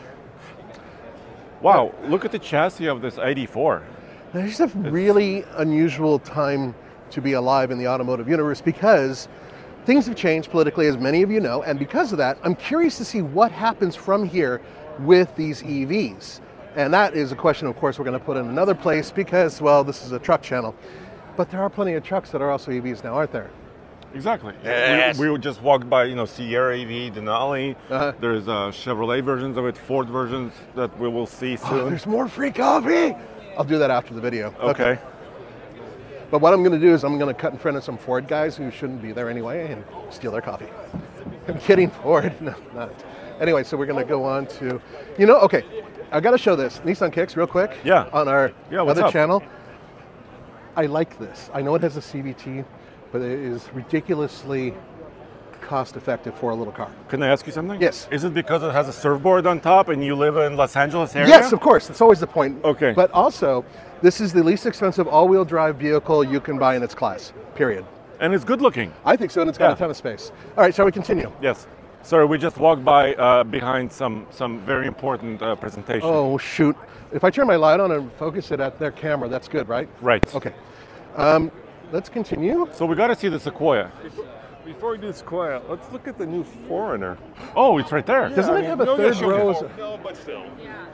Wow, look at the chassis of this 84. There's a really unusual time to be alive in the automotive universe because things have changed politically, as many of you know, and because of that, I'm curious to see what happens from here with these EVs. And that is a question, of course, we're going to put in another place because, well, this is a truck channel. But there are plenty of trucks that are also EVs now, aren't there? Exactly. Yes. We just walked by, Sierra EV, Denali. Uh-huh. There's Chevrolet versions of it, Ford versions that we will see Oh, soon. there's more free coffee! I'll do that after the video. Okay. But what I'm going to do is I'm going to cut in front of some Ford guys who shouldn't be there anyway and steal their coffee. I'm kidding, Ford. No, not. Anyway, so we're going to go on to, okay, I got to show this. Nissan Kicks real quick. Yeah. On our Yeah, what's other up? channel. I like this. I know it has a CVT, but it is ridiculously cost effective for a little car. Can I ask you something? Yes. Is it because it has a surfboard on top and you live in Los Angeles area? Yes, of course. That's always the point. Okay. But also, this is the least expensive all-wheel drive vehicle you can buy in its class, period. And it's good looking. I think so, and it's got Yeah. a ton of space. All right, shall we continue? Yes. Sorry, we just walked by behind some very important presentation. Oh, shoot. If I turn my light on and focus it at their camera, that's good, right? Right. Okay. Let's continue. So we got to see the Sequoia. Before we do Sequoia, let's look at the new Foreigner. Oh, it's right there. Doesn't it have a third row? No, but still.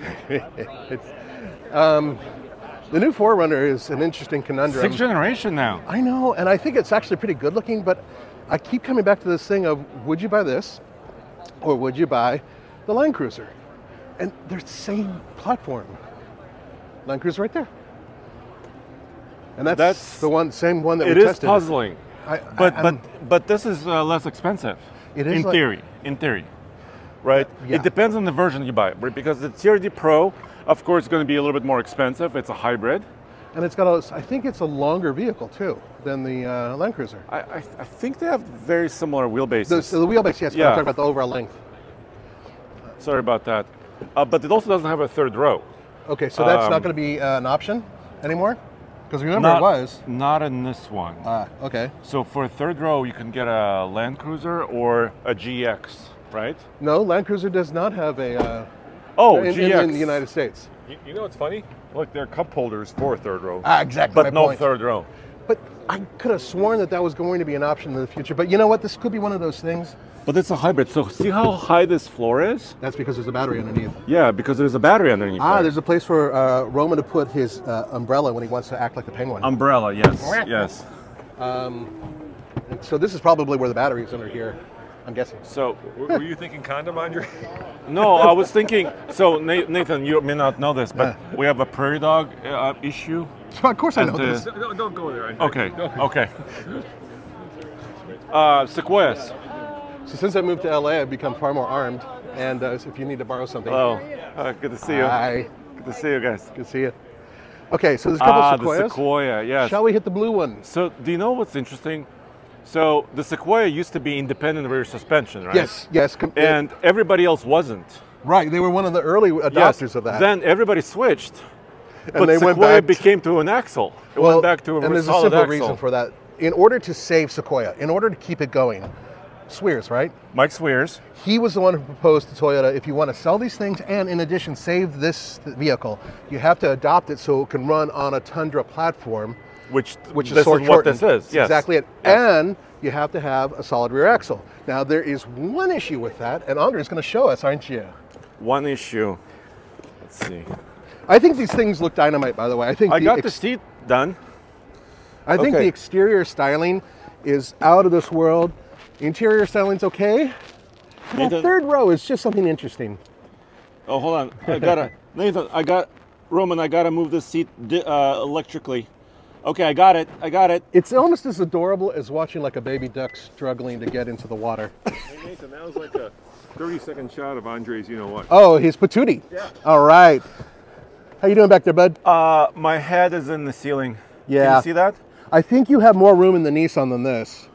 The new 4Runner is an interesting conundrum. 6th generation now. I know, and I think it's actually pretty good looking, but I keep coming back to this thing of would you buy this or would you buy the Land Cruiser? And they're the same platform. Land Cruiser right there. And that's the same one that It we is tested. puzzling. But this is less expensive. It is in like- theory, right? Yeah. It depends on the version you buy, right? Because the TRD Pro, of course, is going to be a little bit more expensive. It's a hybrid. And it's got I think it's a longer vehicle too than the Land Cruiser. I think they have very similar wheelbases. The wheelbase, yes, but Yeah. I'm talking about the overall length. Sorry about that. But it also doesn't have a third row. Okay, so that's not going to be an option anymore? Because remember Not- it was. Not in this one. Okay. So for a third row, you can get a Land Cruiser or a GX, right? No, Land Cruiser does not have a GX. in the United States. You know what's funny? Look, there are cup holders for a third row. Exactly. But no third row. But I could have sworn that was going to be an option in the future. But you know what? This could be one of those things. But it's a hybrid. So see how high this floor is? That's because there's a battery underneath. Yeah, because there's a battery underneath. Ah, there. there's a place for Roman to put his umbrella when he wants to act like the penguin. Umbrella, yes, yes. So this is probably where the battery is under here, I'm guessing. So, Were you thinking condom, Andre? no, I was thinking. So Nathan, you may not know this, but we have a prairie dog issue. Of course I know And, this. No, don't go there, Andre. Okay, okay. Sequoias. So since I moved to LA, I've become far more armed. And if you need to borrow something. Oh, good to see you. Hi. Good to see you guys. Good to see you. Okay, so there's a couple of sequoias. The sequoia, yes. Shall we hit the blue one? So, do you know what's interesting? So, the sequoia used to be independent rear suspension, right? Yes. And everybody else wasn't. Right, they were one of the early adopters of that. Then everybody switched, and but they Sequoia went back became to an axle. It went back to a and there's a solid simple axle. reason for that. In order to save Sequoia, in order to keep it going, Swears, right? Mike Swears. He was the one who proposed to Toyota, if you want to sell these things and in addition save this vehicle, you have to adopt it so it can run on a Tundra platform. Which is this sort is what this shortened. is. Yes. Exactly it. Yes. And you have to have a solid rear axle. Now there is one issue with that, and Andre's going to show us, aren't you? One issue. Let's see. I think these things look dynamite, by the way. I think I got the seat done. I think the exterior styling is out of this world. The interior styling's okay. The third row is just something interesting. Oh, hold on. Nathan, Roman, I gotta move this seat electrically. Okay, I got it. It's almost as adorable as watching like a baby duck struggling to get into the water. Hey, Nathan, that was like a 30-second shot of Andre's you-know-what. Oh, his patootie. Yeah. All right. How you doing back there, bud? My head is in the ceiling. Yeah. Can you see that? I think you have more room in the Nissan than this.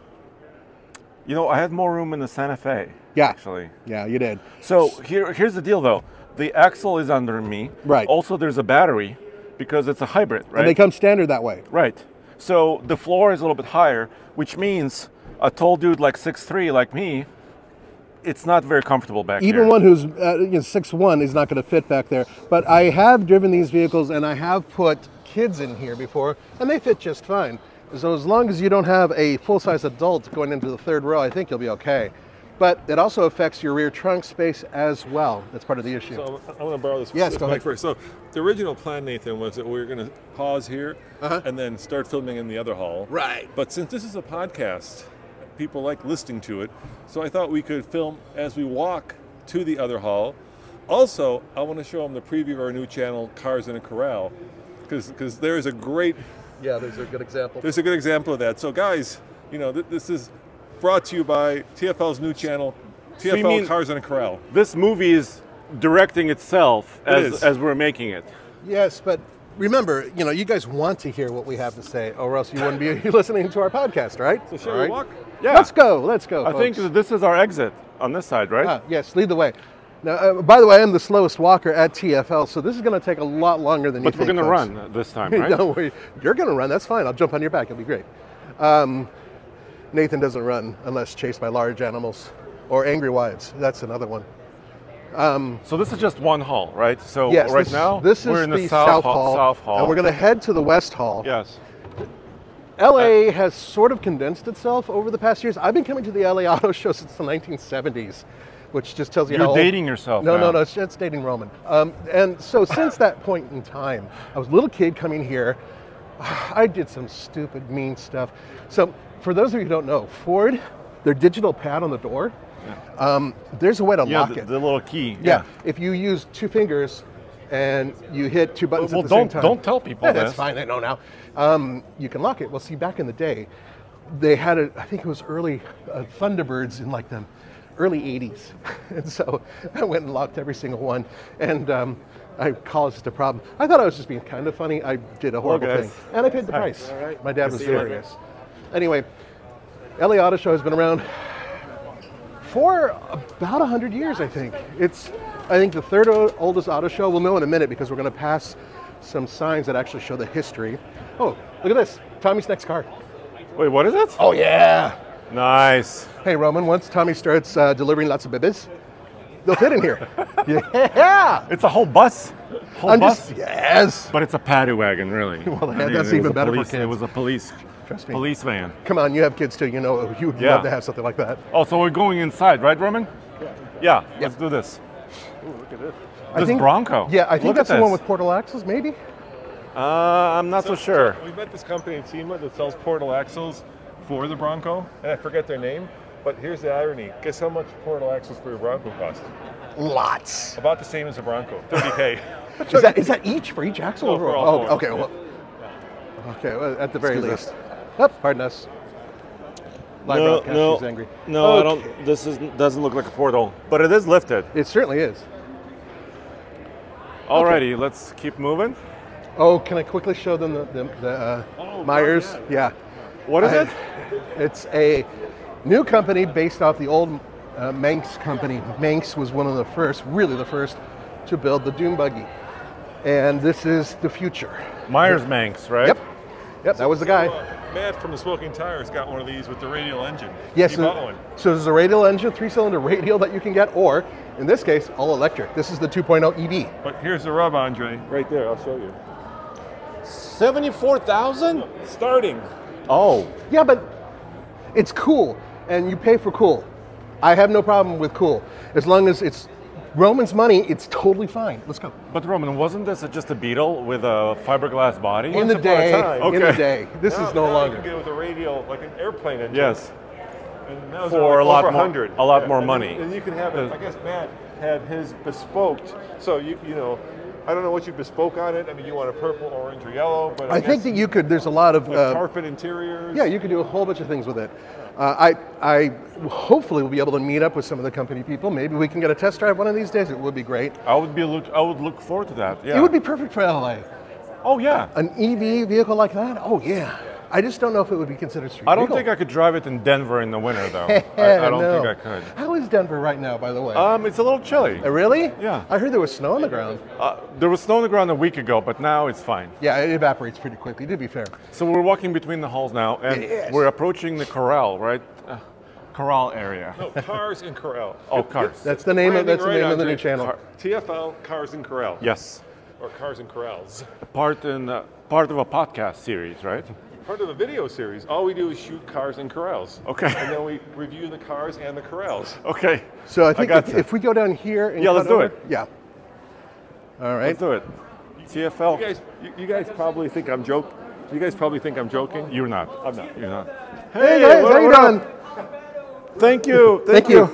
You know, I had more room in the Santa Fe. Yeah. Actually. Yeah, you did. So here's the deal, though. The axle is under me. Right. Also, there's a battery because it's a hybrid, right? And they come standard that way. Right. So the floor is a little bit higher, which means a tall dude like 6'3", like me, it's not very comfortable back Even here. one who's 6'1" is not going to fit back there. But I have driven these vehicles and I have put kids in here before, and they fit just fine. So as long as you don't have a full-size adult going into the third row, I think you'll be okay. But it also affects your rear trunk space as well. That's part of the issue. So I'm going to borrow this, Yes, this go mic ahead. first. So the original plan, Nathan, was that we were going to pause here and then start filming in the other hall. Right. But since this is a podcast, people like listening to it. So I thought we could film as we walk to the other hall. Also, I want to show them the preview of our new channel, Cars in a Corral, because there is a great... Yeah, there's a good example. There's a good example of that. So guys, you know, this is brought to you by TFL's new channel, So you TFL mean Cars in a Corral. This movie is directing itself is. as we're making it. Yes, but remember, you guys want to hear what we have to say, or else you wouldn't be listening to our podcast, right? So shall All we right. walk? Yeah. Let's go. I think folks. this is our exit on this side, right? Yes, lead the way. Now, by the way, I'm the slowest walker at TFL, so this is going to take a lot longer than But you we're think. going to folks. run this time, right? Don't worry. You're going to run. That's fine. I'll jump on your back. It'll be great. Nathan doesn't run unless chased by large animals or angry wives. That's another one. So this is just one hall, right? So Yes, right now this we're is in the the South Hall, Hall. and we're going to head to the West Hall. Yes. LA has sort of condensed itself over the past years. I've been coming to the LA Auto Show since the 1970s, which just tells you You're how old. dating yourself No, now. no, it's dating Roman. And so since that point in time, I was a little kid coming here. I did some stupid, mean stuff. So for those of you who don't know, Ford, their digital pad on the door, there's a way to lock it. The little key. Yeah. If you use two fingers and you hit two buttons at the same time. don't tell people Yeah, this. that's fine. I know now. You can lock it. Well, see, back in the day, they had I think it was early Thunderbirds in like the early 80s. And so I went and locked every single one. And I caused a problem. I thought I was just being kind of funny. I did a horrible guys. thing. And I paid the price. All right. My dad Good was to see you. furious. Anyway, LA Auto Show has been around for about 100 years, I think. It's, I think, the third oldest auto show. We'll know in a minute because we're going to pass some signs that actually show the history. Oh, look at this. Tommy's next car. Wait, what is it? Oh, yeah. Nice. Hey, Roman, once Tommy starts delivering lots of bibis, they'll fit in here. Yeah. It's a whole bus. Yes. But it's a paddy wagon, really. Well, I mean, that's it was even a better for police- kids. It was a police Trust me. Police van. Come on, you have kids too. You know you would Yeah. love to have something like that. Oh, so we're going inside, right, Roman? Yeah. Yeah. Let's do this. Ooh, look at this. This Bronco. Yeah, I think Look that's at the one this. with portal axles, maybe. I'm not so sure. We met this company in SEMA that sells portal axles for the Bronco, and I forget their name. But here's the irony. Guess how much portal axles for your Bronco cost? Lots. About the same as a Bronco, $30K. Is that each for each axle? No, for all four. Okay. Well, okay. Well, at the very least. Oh, pardon us. Live broadcast, she's angry. No, I Okay. don't. This doesn't look like a portal, but it is lifted. It certainly is. Alrighty, let's keep moving. Oh, can I quickly show them the Myers? Yeah. What is it? It's a new company based off the old Manx company. Manx was one of the first, really the first, to build the dune buggy. And this is the future. Myers Manx, right? Yep, that was the guy. Matt from the Smoking Tires got one of these with the radial engine. Yes, He bought one. so there's a radial engine, 3-cylinder radial that you can get, or in this case, all electric. This is the 2.0 EV. But here's the rub, Andre. Right there, I'll show you. 74,000? Starting. Oh, Yeah, but it's cool, and you pay for cool. I have no problem with cool. As long as it's Roman's money, it's totally fine. Let's go. but Roman, wasn't this just a Beetle with a fiberglass body? In the day, time. in the Okay. day. This is no now longer. You can get it with a radial, like an airplane engine. Yes. And those For are a lot over more- 100. a lot more and money. And you can have it. I guess Matt had his bespoked. So you know, I don't know what you bespoke on it. I mean, you want a purple, orange, or yellow. But I think that you could. There's a lot of. carpet interiors. Yeah, you could do a whole bunch of things with it. I hopefully will be able to meet up with some of the company people. Maybe we can get a test drive one of these days. It would be great. I would look forward to that. Yeah. It would be perfect for LA. Oh yeah. An EV vehicle like that? Oh yeah. I just don't know if it would be considered street I don't legal. think I could drive it in Denver in the winter though. I don't No. think I could. How is Denver right now, by the way? It's a little chilly. Really? Yeah. I heard there was snow on the ground. There was snow on the ground a week ago, but now it's fine. Yeah, it evaporates pretty quickly, to be fair. So we're walking between the halls now, and Yes. we're approaching the corral, right? Corral area. No, Cars and Corral. Oh, Cars. That's the name of Branding right, the Andre. new channel. TFL Cars and Corral. Yes. Or Cars and Corrals. Part of a podcast series, right? Part of the video series. All we do is shoot cars and corrals. Okay. And then we review the cars and the corrals. Okay. So I think gotcha. if we go down here and Yeah, cut let's do over- it. Yeah. All right. Let's do it. TFL. You guys probably think I'm joking. You guys probably think I'm joking. You're not. I'm not. You're not. Hey guys, how you what up? doing? Thank you. Thank you.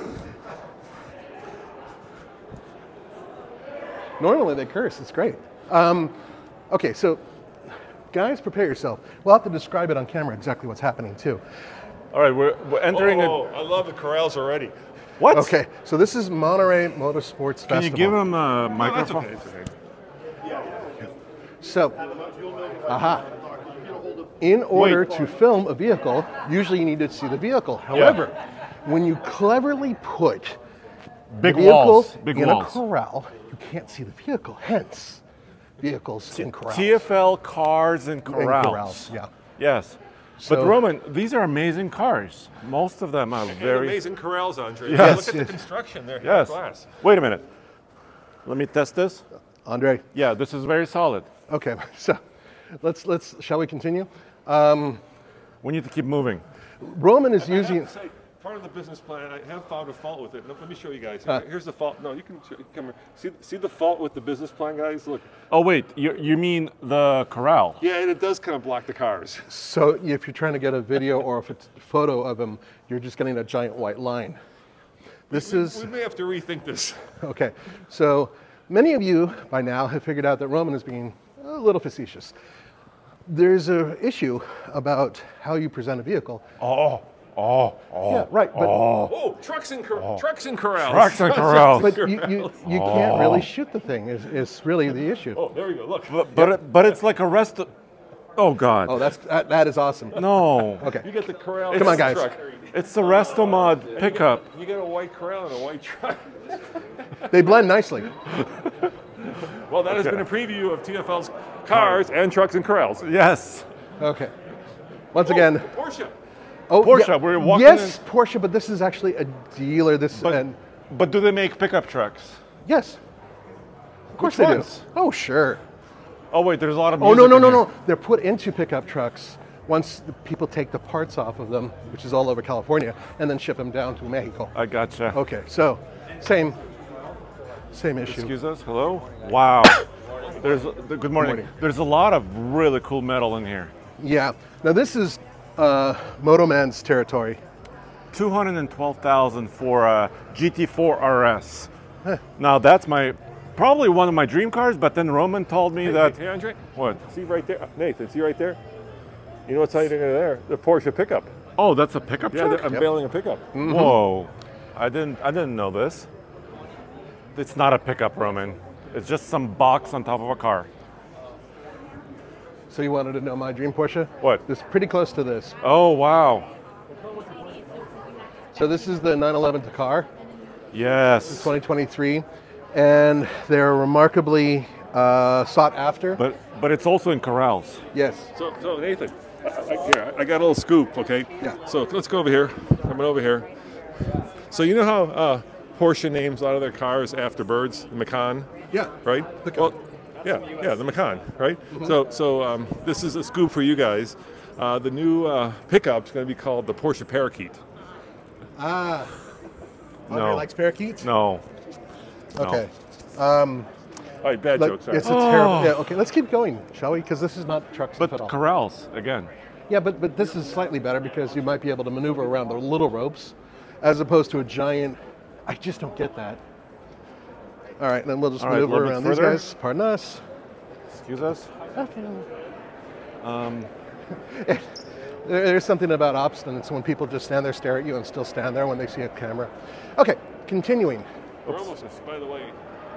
Normally they curse. It's great. Okay, so guys, prepare yourself. We'll have to describe it on camera exactly what's happening too. All right, we're entering I love the corrals already. What? Okay, so this is Monterey Motorsports Festival. Can you give him a That's microphone? okay. It's okay. So, in order to film a vehicle, usually you need to see the vehicle. However, when you cleverly put Big the vehicle walls. Big in walls. a corral, you can't see the vehicle. Hence, vehicles in corrals. TFL Cars and Corrals. corrals, yeah. Yes. So- but Roman, these are amazing cars. Most of them are And very. amazing corrals, Andre. Yes. Look at Yes. the construction there. Yes. Glass. Wait a minute. Let me test this. Andre. Yeah, this is very solid. Okay, so let's shall we continue? We need to keep moving. Roman is I have using. to say, part of the business plan, I have found a fault with it. Let me show you guys. Here's the fault. No, you can come here. See the fault with the business plan, guys? Look. Oh wait, you mean the corral? Yeah, and it does kind of block the cars. So if you're trying to get a video or a photo of him, you're just getting a giant white line. This is We may have to rethink this. okay. So many of you by now have figured out that Roman is being a little facetious. There's an issue about how you present a vehicle. Yeah, right. But Oh, trucks and corrals. Trucks and corrals. but you can't really shoot the thing. Is really the issue. Oh, there we go. Look. But it's like a rest. Oh God. Oh, that is awesome. No. Okay. You get the corral. Come on, guys. Truck. It's the Restomod pickup. You get a white corral and a white truck. They blend nicely. Well, that has been a preview of TFL's cars and trucks and corrals. Yes. Okay. Once again. Porsche. Oh, Porsche, we're walking Yes, Porsche, but this is actually a dealer. But do they make pickup trucks? Yes. Of course Which they ones? do. Oh, sure. Oh wait, there's a lot of Oh, music no. in here. They're put into pickup trucks, once the people take the parts off of them, which is all over California, and then ship them down to Mexico. I gotcha. Okay, so same issue. Excuse us. Hello. Wow. Good morning. There's a lot of really cool metal in here. Yeah. Now this is Moto Man's territory. $212,000 for a GT4 RS. Now that's probably one of my dream cars, but then Roman told me that. Hey, Andre. What? See right there, Nathan. See right there. You know what's hiding in there? The Porsche pickup. Oh, that's a pickup Yeah, truck? they're unveiling a pickup. Mm-hmm. Whoa. I didn't know this. It's not a pickup, Roman. It's just some box on top of a car. So you wanted to know my dream Porsche? What? It's pretty close to this. Oh, wow. So this is the 911 Dakar, Yes. 2023, and they're remarkably sought after. But it's also in corrals. Yes. So Nathan, I got a little scoop, okay? Yeah. So let's go over here. Coming over here. So you know how Porsche names a lot of their cars after birds? The Macan, Yeah. right? Macan. Yeah, the Macan, right? So this is a scoop for you guys. The new pickup's going to be called the Porsche Parakeet. Ah. No. Andre likes parakeets? No. Okay. All right, bad Look, joke, sorry. it's a terrible. Yeah. Okay. Let's keep going, shall we? Because this is not truck stuff But at all. corrals, again. Yeah, but this is slightly better because you might be able to maneuver around the little ropes, as opposed to a giant. I just don't get that. All right, then we'll just All right, a maneuver little around bit these further. guys. Pardon us. Excuse us. There's something about obstinance when people just stand there, stare at you, and still stand there when they see a camera. Okay, continuing. We're almost, by the way,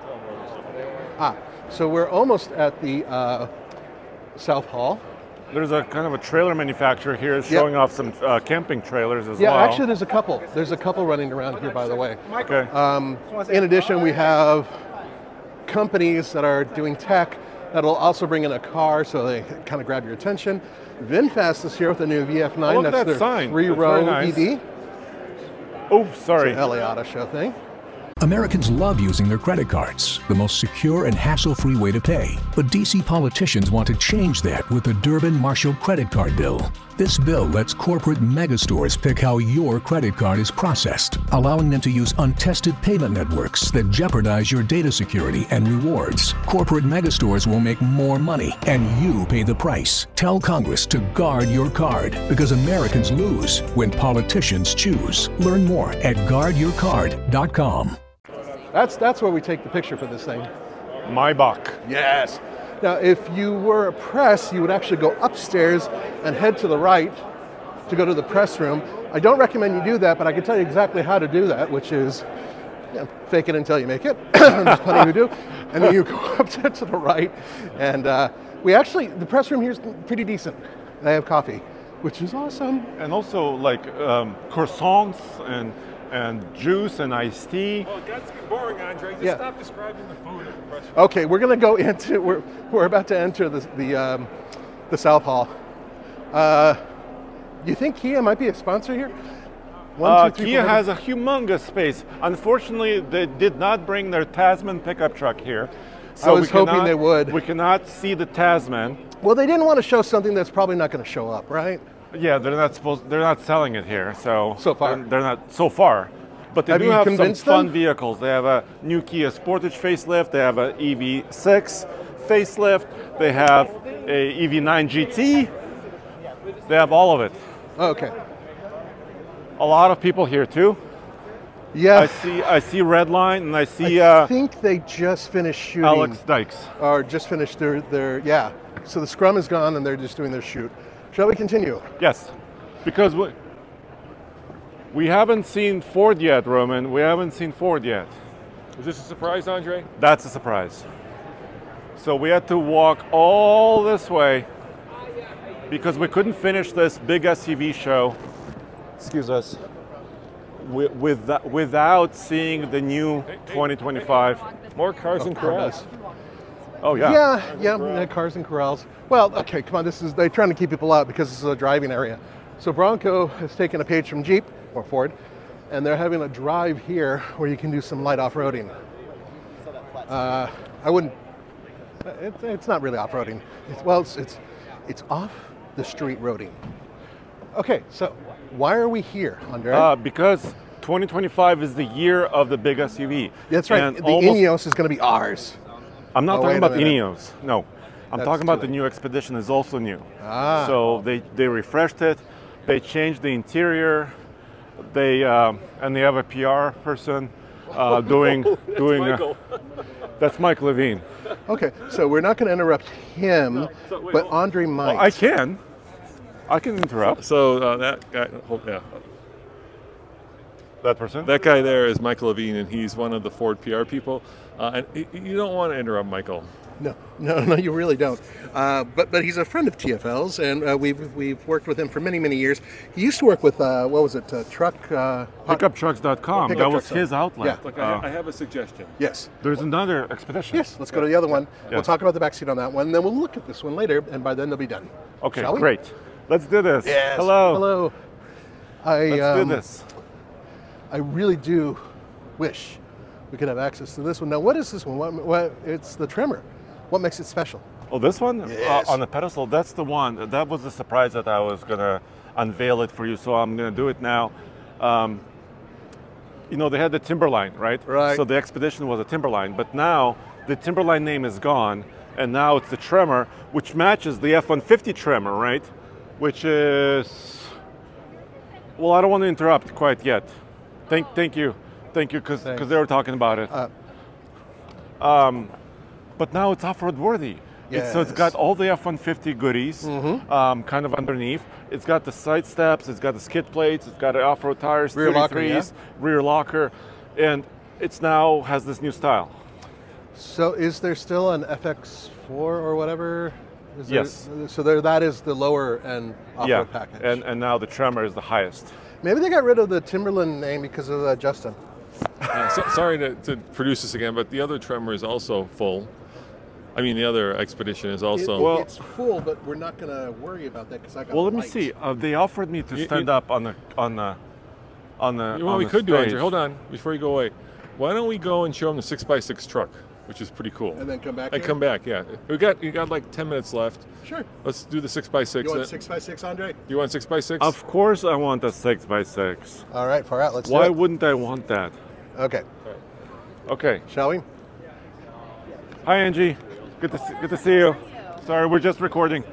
So we're almost at the South Hall. There's a kind of a trailer manufacturer here showing off some camping trailers as well. Yeah, actually, there's a couple. There's a couple running around here, by the way. Okay. In addition, we have companies that are doing tech that'll also bring in a car, so they kind of grab your attention. VinFast is here with the new VF9. Oh, look at That's that their sign. three-row That's very nice. EV. Oh, sorry. LA Auto Show thing. Americans love using their credit cards, the most secure and hassle-free way to pay. But DC politicians want to change that with the Durbin-Marshall credit card bill. This bill lets corporate megastores pick how your credit card is processed, allowing them to use untested payment networks that jeopardize your data security and rewards. Corporate megastores will make more money, and you pay the price. Tell Congress to guard your card, because Americans lose when politicians choose. Learn more at guardyourcard.com. That's where we take the picture for this thing. Maybach. Yes. Now, if you were a press, you would actually go upstairs and head to the right to go to the press room. I don't recommend you do that, but I can tell you exactly how to do that, which is fake it until you make it. There's plenty who do. And then you go up to the right. And the press room here is pretty decent. They have coffee, which is awesome. And also like croissants and juice and iced tea. well, that's boring, Andre. Just stop describing the food at the restaurant. Okay, we're going to go into. We're about to enter the South Hall. You think Kia might be a sponsor here? One, two, three, Kia four, has a humongous space. Unfortunately, they did not bring their Tasman pickup truck here. So I was hoping they would. We cannot see the Tasman. Well, they didn't want to show something that's probably not going to show up, right? Yeah, they're not selling it here. So far. they're not so far. But they Have do you have some convinced fun them? vehicles. They have a new Kia Sportage facelift. They have an EV6 facelift. They have a EV9 GT. They have all of it. Okay. A lot of people here too. Yeah. I see Redline and I see I think they just finished shooting. Alex Dykes. Or just finished their yeah. So the scrum is gone and they're just doing their shoot. Shall we continue? Yes, because we haven't seen Ford yet, Roman. We haven't seen Ford yet. Is this a surprise, Andre? That's a surprise. So we had to walk all this way because we couldn't finish this big SUV show. Excuse us. Without seeing the new 2025. More cars and corrals. Oh yeah. Yeah, cars and corrals. Well, okay, come on. They're trying to keep people out because this is a driving area. So Bronco has taken a page from Jeep or Ford, and they're having a drive here where you can do some light off-roading. I wouldn't. It's not really off-roading. It's off. the street roading. Okay, so why are we here, Andre? Because 2025 is the year of the big SUV. That's right. And The almost- Ineos is going to be ours. I'm not Oh, talking wait a about the minute. Ineos. No, I'm That's talking about too the late. new Expedition is also new. Ah. So they refreshed it. They changed the interior. They and they have a PR person doing. Michael. That's Mike Levine. Okay, so we're not going to interrupt him, but Andre might. I can. I can interrupt. So that guy, That person. that guy there is Michael Levine, and he's one of the Ford PR people. And you don't want to interrupt Michael. No, you really don't. But he's a friend of TFL's, and we've worked with him for many years. He used to work with Truck Pickuptrucks.com. Pickup That was Trucks. his outlet. Yeah. Look, I have a suggestion. Yes. There's another Expedition. Yes. Let's go to the other one. We'll Yes. talk about the backseat on that one, and then we'll look at this one later, and by then they'll be done. Okay, Shall we? great. Let's do this. Yes. Hello. Hello. Let's do this. I really do wish we could have access to this one. Now, what is this one? What it's the trimmer. What makes it special? Oh, this one? Yes. On the pedestal, that's the one. That was the surprise that I was going to unveil it for you, so I'm going to do it now. They had the Timberline, right? Right. So the Expedition was a Timberline, but now the Timberline name is gone, and now it's the Tremor, which matches the F-150 Tremor, right? Which is... Well, I don't want to interrupt quite yet. Thank you, because Thanks. they were talking about it. But now it's off-road worthy. So it's got all the F-150 goodies kind of underneath. It's got the side steps, it's got the skid plates, it's got off-road tires, Rear locker, 33s, rear locker, and it's now has this new style. So, is there still an FX4 or whatever? Yes. So that is the lower end off-road package. and now the Tremor is the highest. Maybe they got rid of the Timberland name because of Justin. Sorry to produce this again, but the other Tremor is also full. I mean, the other Expedition is also... It's full, but we're not going to worry about that because I got. Well, let me lights. see. They offered me to stand up on the Well, we could do, Andrew. Hold on, before you go away. Why don't we go and show them the 6x6 truck, which is pretty cool. And then come back. And here? come back, yeah. You got like 10 minutes left. Sure. Let's do the 6x6. You want 6x6, Andre? You want 6x6? Of course, I want a 6x6. All right, far out. Let's Why do it. wouldn't I want that? Okay. Okay. Shall we? Hi, Angie. Good to see you. Sorry, we're just recording.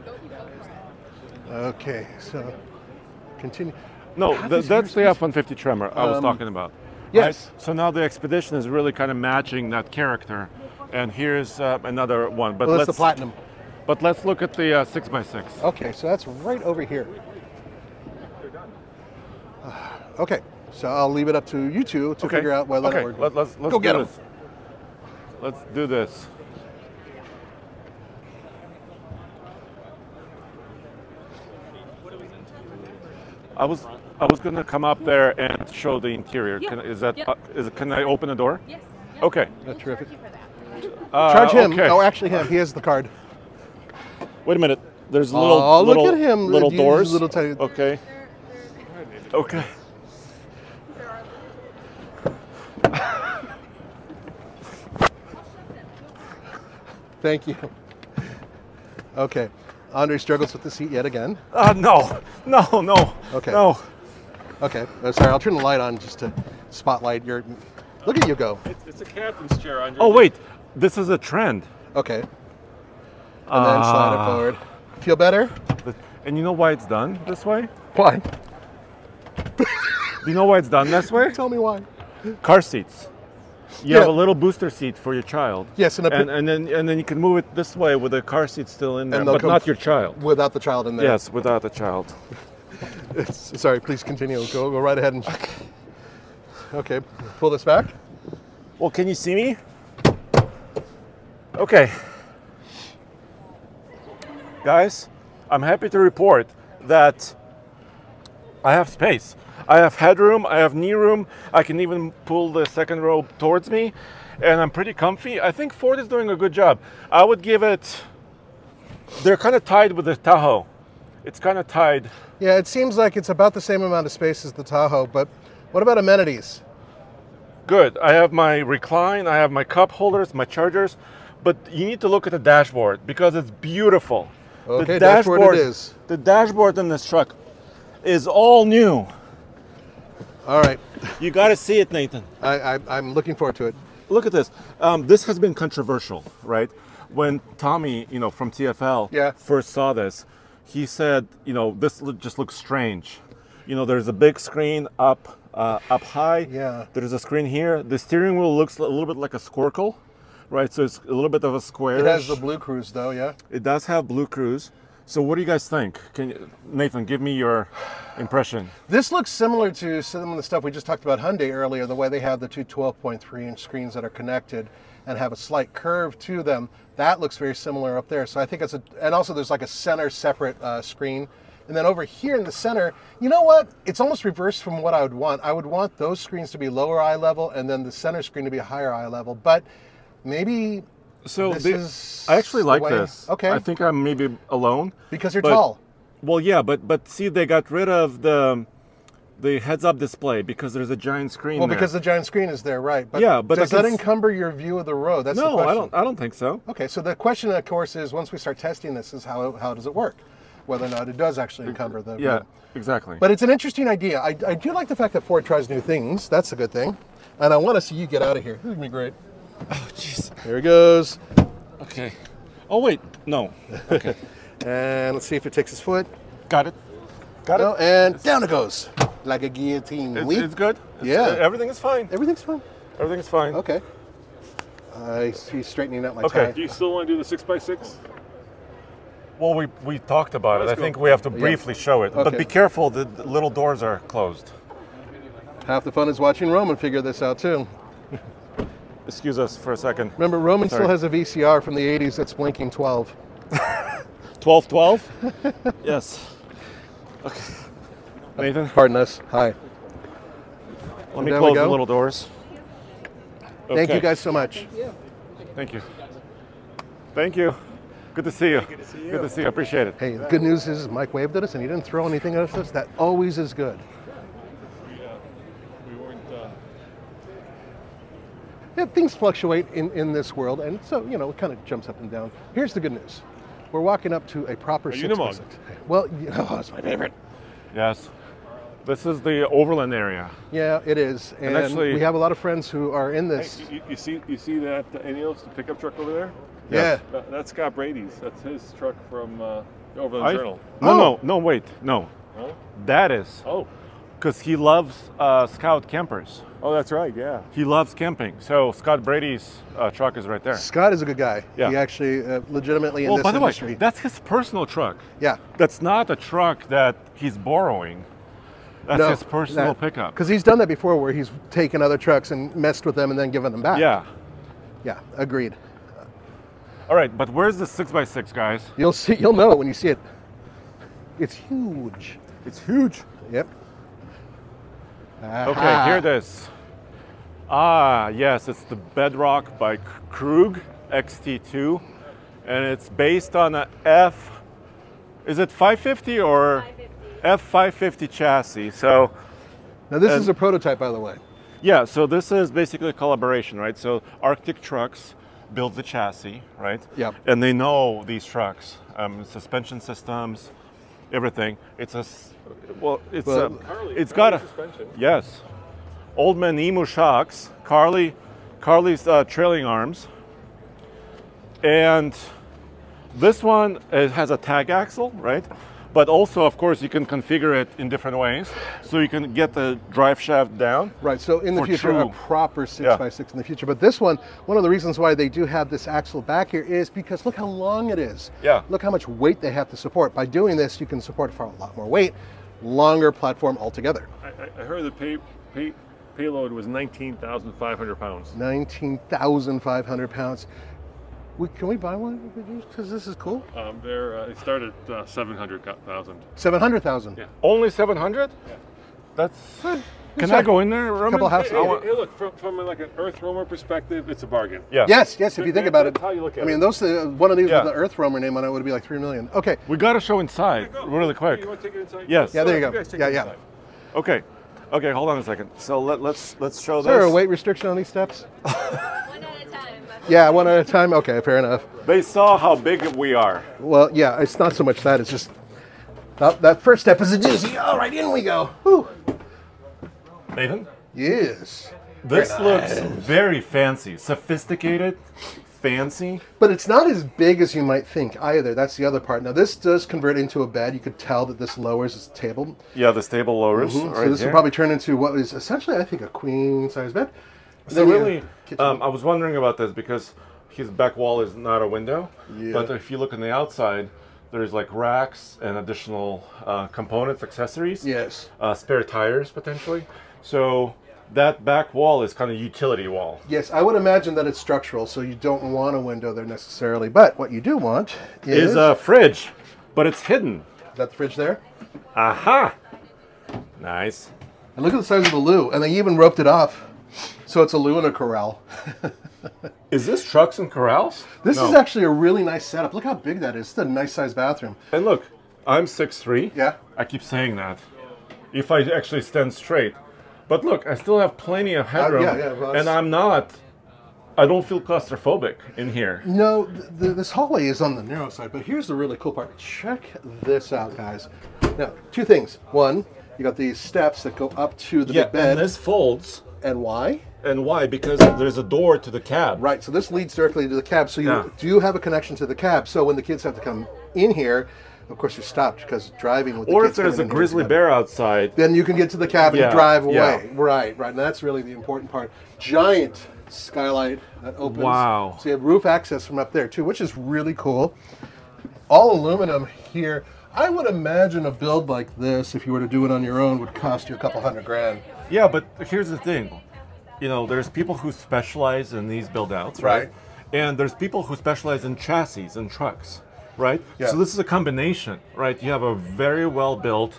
Okay. So, continue. No, Have these that's the Mercedes- F-150 Tremor I was talking about. Yes. Right? So now the Expedition is really kind of matching that character. And here's another one. But Well, that's let's the Platinum. But let's look at the 6x6. Okay, so that's right over here. Okay, so I'll leave it up to you two to figure out whether okay. or not Let's Go do get 'em. this. Let's do this. I was gonna come up there and show the interior. Yeah. Can I open the door? Yes. Okay. That's terrific. Thank you for that. Charge him. Okay. Oh, actually, him. He has the card. Wait a minute. There's Oh, little look at him. little Use doors. little tiny- Okay. Okay. Thank you. Okay. Andre struggles with the seat yet again. No. Okay. No. Okay. Sorry, I'll turn the light on just to spotlight your. Look at you go. It's a captain's chair, Andre. Oh wait, this is a trend. Okay. And then slide it forward. Feel better? And you know why it's done this way? Why? Do you know why it's done this way? Tell me why. Car seats. You Yeah. have a little booster seat for your child. Yes, and then you can move it this way with the car seat still in there, And they'll but come not your child. without the child in there. Yes, without the child. Sorry, please continue. Go right ahead and. Okay. Pull this back. Well, can you see me? Okay. Guys, I'm happy to report that I have space. I have headroom, I have knee room, I can even pull the second row towards me, and I'm pretty comfy. I think Ford is doing a good job. I would give it, they're kind of tied with the Tahoe. It's kind of tied. Yeah, it seems like it's about the same amount of space as the Tahoe, but what about amenities? Good. I have my recline, I have my cup holders, my chargers, but you need to look at the dashboard because it's beautiful. Okay, dashboard it is. The dashboard in this truck is all new. All right. You got to see it, Nathan. I'm looking forward to it. Look at this. This has been controversial, right? When Tommy, from TFL first saw this, he said, this just looks strange. There's a big screen up high. Yeah. There's a screen here. The steering wheel looks a little bit like a squircle, right? So it's a little bit of a square. It has the Blue Cruise, though, yeah? It does have Blue Cruise. So what do you guys think? Nathan, give me your impression. This looks similar to some of the stuff we just talked about Hyundai earlier, the way they have the two 12.3-inch screens that are connected and have a slight curve to them. That looks very similar up there. So I think and also there's like a center separate screen. And then over here in the center, you know what? It's almost reversed from what I would want. I would want those screens to be lower eye level and then the center screen to be higher eye level. But maybe... So I actually like this. Okay. I think I'm maybe alone. Because you're tall. Well, yeah, but see, they got rid of the heads-up display because there's a giant screen. Well, there. because the giant screen is there, right? But does that encumber your view of the road? That's the question. I don't think so. Okay, so the question, of course, is once we start testing this, is how does it work? Whether or not it does actually encumber the road. Exactly. But it's an interesting idea. I do like the fact that Ford tries new things. That's a good thing. And I want to see you get out of here. This is going to be great. Oh, jeez. Here it goes. Okay. Oh, wait. No. Okay. And let's see if it takes his foot. Got it. Got it. And down it goes. Like a guillotine. It's good. Everything is fine. Everything's fine. Everything's fine. Okay. He's straightening out my tie. Do you still want to do the 6x6? Well, we talked about it. I think we have to briefly show it. Okay. But be careful, the little doors are closed. Half the fun is watching Roman figure this out, too. Excuse us for a second. Remember, Roman still has a VCR from the 80s that's blinking 12. 12? Yes. Okay. Nathan? Pardon us. Hi. Let me close the little doors. Okay. Thank you guys so much. Thank you. Thank you. Good to see you. Good to see you. Appreciate it. Hey, the good news is Mike waved at us and he didn't throw anything at us. That always is good. Yeah, things fluctuate in this world, and so, it kind of jumps up and down. Here's the good news. We're walking up to a proper 6x6. Well, that's my favorite. Yes. This is the Overland area. Yeah, it is. And actually, we have a lot of friends who are in this. Hey, you see that Ineos, the pickup truck over there? Yeah. That's Scott Brady's. That's his truck from the Overland Journal. No, wait. No. Huh? That is. Oh. Because he loves Scout campers. Oh, that's right, yeah. He loves camping. So Scott Brady's truck is right there. Scott is a good guy. Yeah. He actually legitimately in this industry. By the way, that's his personal truck. Yeah. That's not a truck that he's borrowing. That's his personal pickup. Because he's done that before where he's taken other trucks and messed with them and then given them back. Yeah. Yeah, agreed. All right, but where's the 6x6, guys? You'll know it when you see it. It's huge. It's huge. Yep. Okay, here it is. Yes, it's the Bedrock by Krug XT2, and it's based on a is it 550 or 550? F550 chassis. So now this is a prototype, by the way. Yeah, so this is basically a collaboration, right? So Arctic Trucks builds the chassis, right? Yep. And they know these trucks, suspension systems, everything. It's got a suspension. Yes. Oldman Emu shocks, Carly's trailing arms, and this one has a tag axle, right? But also, of course, you can configure it in different ways, so you can get the drive shaft down. Right. So in the future, a proper 6x6 in the future. But this one of the reasons why they do have this axle back here is because look how long it is. Yeah. Look how much weight they have to support. By doing this, you can support for a lot more weight, longer platform altogether. I heard the payload was 19,500 pounds. 19,500 pounds. Can we buy one? Because this is cool. They start at 700,000. 700,000. Yeah. Only 700? Yeah. That's. Can I go in there, Roman? Couple houses. Hey, look, from like an Earth Roamer perspective, it's a bargain. Yeah. Yes. If you think about it. That's how you look at it. I mean, those one of these with the Earth Roamer name on it would be like $3 million. Okay. We got to show inside really quick. You want to take it inside? Yes. Yeah. There you go. Yeah. Okay. Hold on a second. So let's show this. Is there a weight restriction on these steps? One at a time. Yeah, one at a time? Okay, fair enough. They saw how big we are. Well, yeah, it's not so much that, it's just that first step is a doozy. All right, in we go. Whew. Nathan? Yes. This Very looks nice. very fancy, sophisticated, fancy. But it's not as big as you might think either. That's the other part. Now, this does convert into a bed. You could tell that this lowers its table. Yeah, the table lowers. Mhm. Right So this here. will probably turn into what is essentially, I think, a queen-size bed. So Then you- really, I was wondering about this because his back wall is not a window. Yeah. But if you look on the outside, there's like racks and additional components, accessories. Yes. Spare tires, potentially. So that back wall is kind of utility wall. Yes, I would imagine that it's structural, so you don't want a window there necessarily. But what you do want Is a fridge, but it's hidden. Is that the fridge there? Aha! Nice. And look at the size of the loo. And they even roped it off. So it's a loo and a corral. Is this trucks and corrals? This No. is actually a really nice setup. Look how big that is. It's a nice sized bathroom. And look, I'm 6'3". Yeah. I keep saying that. If I actually stand straight. But look, I still have plenty of headroom. well, and I don't feel claustrophobic in here. No, this hallway is on the narrow side, but here's the really cool part. Check this out, guys. Now, two things. One, you got these steps that go up to the big bed. and this folds. And why? And why? Because there's a door to the cab. Right, so this leads directly to the cab. So you Yeah. do have a connection to the cab. So when the kids have to come in here, of course you're stopped because driving with the Or kids if there's a coming in here is grizzly about- bear outside. then you can get to the cab and Yeah, drive away. yeah. Right. And that's really the important part. Giant skylight that opens. Wow. So you have roof access from up there too, which is really cool. All aluminum here. I would imagine a build like this, if you were to do it on your own, would cost you a couple $100,000. Yeah, but here's the thing. You know, there's people who specialize in these build outs, right? Right. And there's people who specialize in chassis and trucks, right? Yeah. So this is a combination, right? You have a very well built,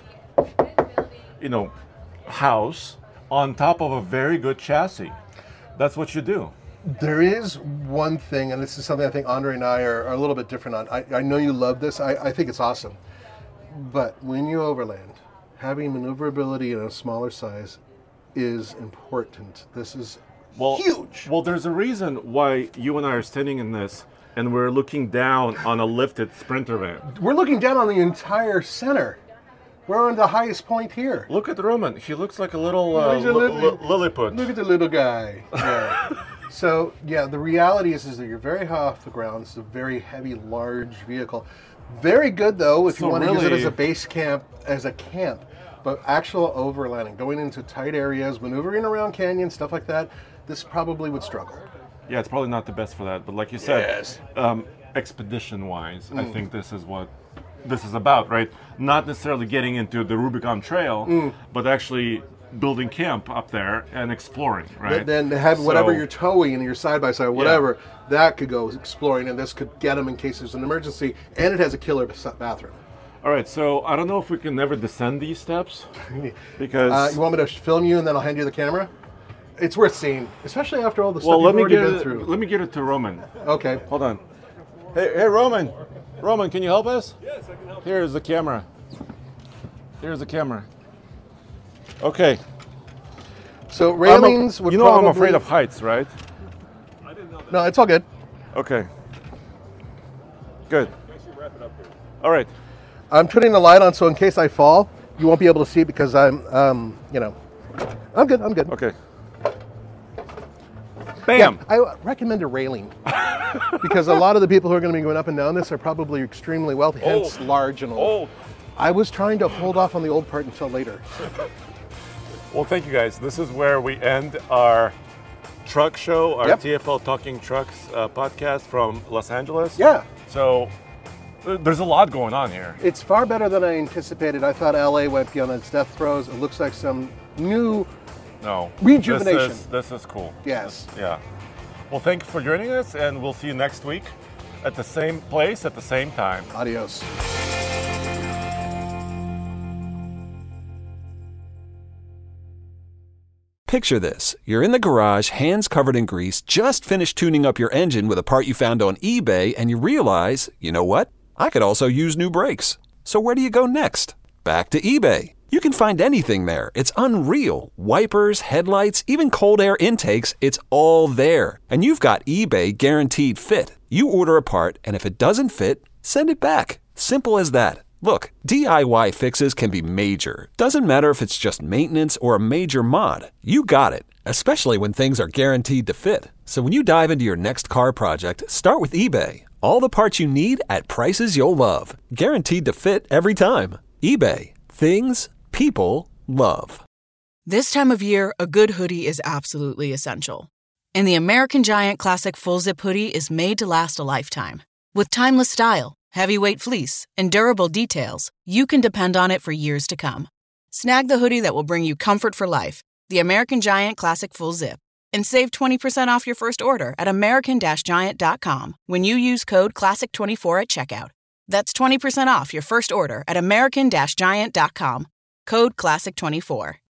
house on top of a very good chassis. That's what you do. There is one thing, and this is something I think Andre and I are a little bit different on. I know you love this. I think it's awesome. But when you overland, having maneuverability in a smaller size is important. This is huge. Well, there's a reason why you and I are standing in this and we're looking down on a lifted Sprinter van. We're looking down on the entire center. We're on the highest point here. Look at Roman. He looks like a little He's a little- Lilliput. Look at the little guy. Yeah. So, yeah, the reality is that you're very high off the ground. It's a very heavy, large vehicle. Very good, though, if you So want to use it really- as a base camp, as a camp. But actual overlanding, going into tight areas, maneuvering around canyons, stuff like that, this probably would struggle. Yeah, it's probably not the best for that, but like you said, Yes. expedition-wise, I think this is what this is about, right? Not necessarily getting into the Rubicon Trail, but actually building camp up there and exploring, right? Then have whatever So- you're towing in your side-by-side, whatever, that could go exploring, and this could get them in case there's an emergency, and it has a killer bathroom. All right, so I don't know if we can never descend these steps because You want me to film you, and then I'll hand you the camera? It's worth seeing, especially after all the well, stuff let you've me already get been it. through. Let me get it to Roman. Okay. Hold on. Hey, Roman. Roman, can you help us? Yes, I can help. Here's the camera. Here's the camera. Okay. So railings would you know I'm probably- afraid of heights, right? No, it's all good. Okay. Good. All right. I'm putting the light on, so in case I fall, you won't be able to see it because I'm good. I'm good. Okay. Bam. I recommend a railing because a lot of the people who are going to be going up and down this are probably extremely wealthy, hence large and old. I was trying to hold off on the old part until later. Well, thank you guys. This is where we end our truck show, our Yep. TFL Talking Trucks podcast from Los Angeles. Yeah. So there's a lot going on here. It's far better than I anticipated. I thought LA went beyond its death throes. It looks like some new No. rejuvenation. This is cool. Yes. Yeah. Well, thank you for joining us, and we'll see you next week at the same place at the same time. Adios. Picture this. You're in the garage, hands covered in grease, just finished tuning up your engine with a part you found on eBay, and you realize, you know what? I could also use new brakes. So where do you go next? Back to eBay. You can find anything there. It's unreal. Wipers, headlights, even cold air intakes, it's all there. And you've got eBay Guaranteed Fit. You order a part, and if it doesn't fit, send it back. Simple as that. Look, DIY fixes can be major. Doesn't matter if it's just maintenance or a major mod. You got it. Especially when things are guaranteed to fit. So when you dive into your next car project, start with eBay. All the parts you need at prices you'll love. Guaranteed to fit every time. eBay. Things people love. This time of year, a good hoodie is absolutely essential. And the American Giant Classic Full Zip Hoodie is made to last a lifetime. With timeless style, heavyweight fleece, and durable details, you can depend on it for years to come. Snag the hoodie that will bring you comfort for life, the American Giant Classic Full Zip, and save 20% off your first order at american-giant.com when you use code CLASSIC24 at checkout. That's 20% off your first order at american-giant.com. Code CLASSIC24.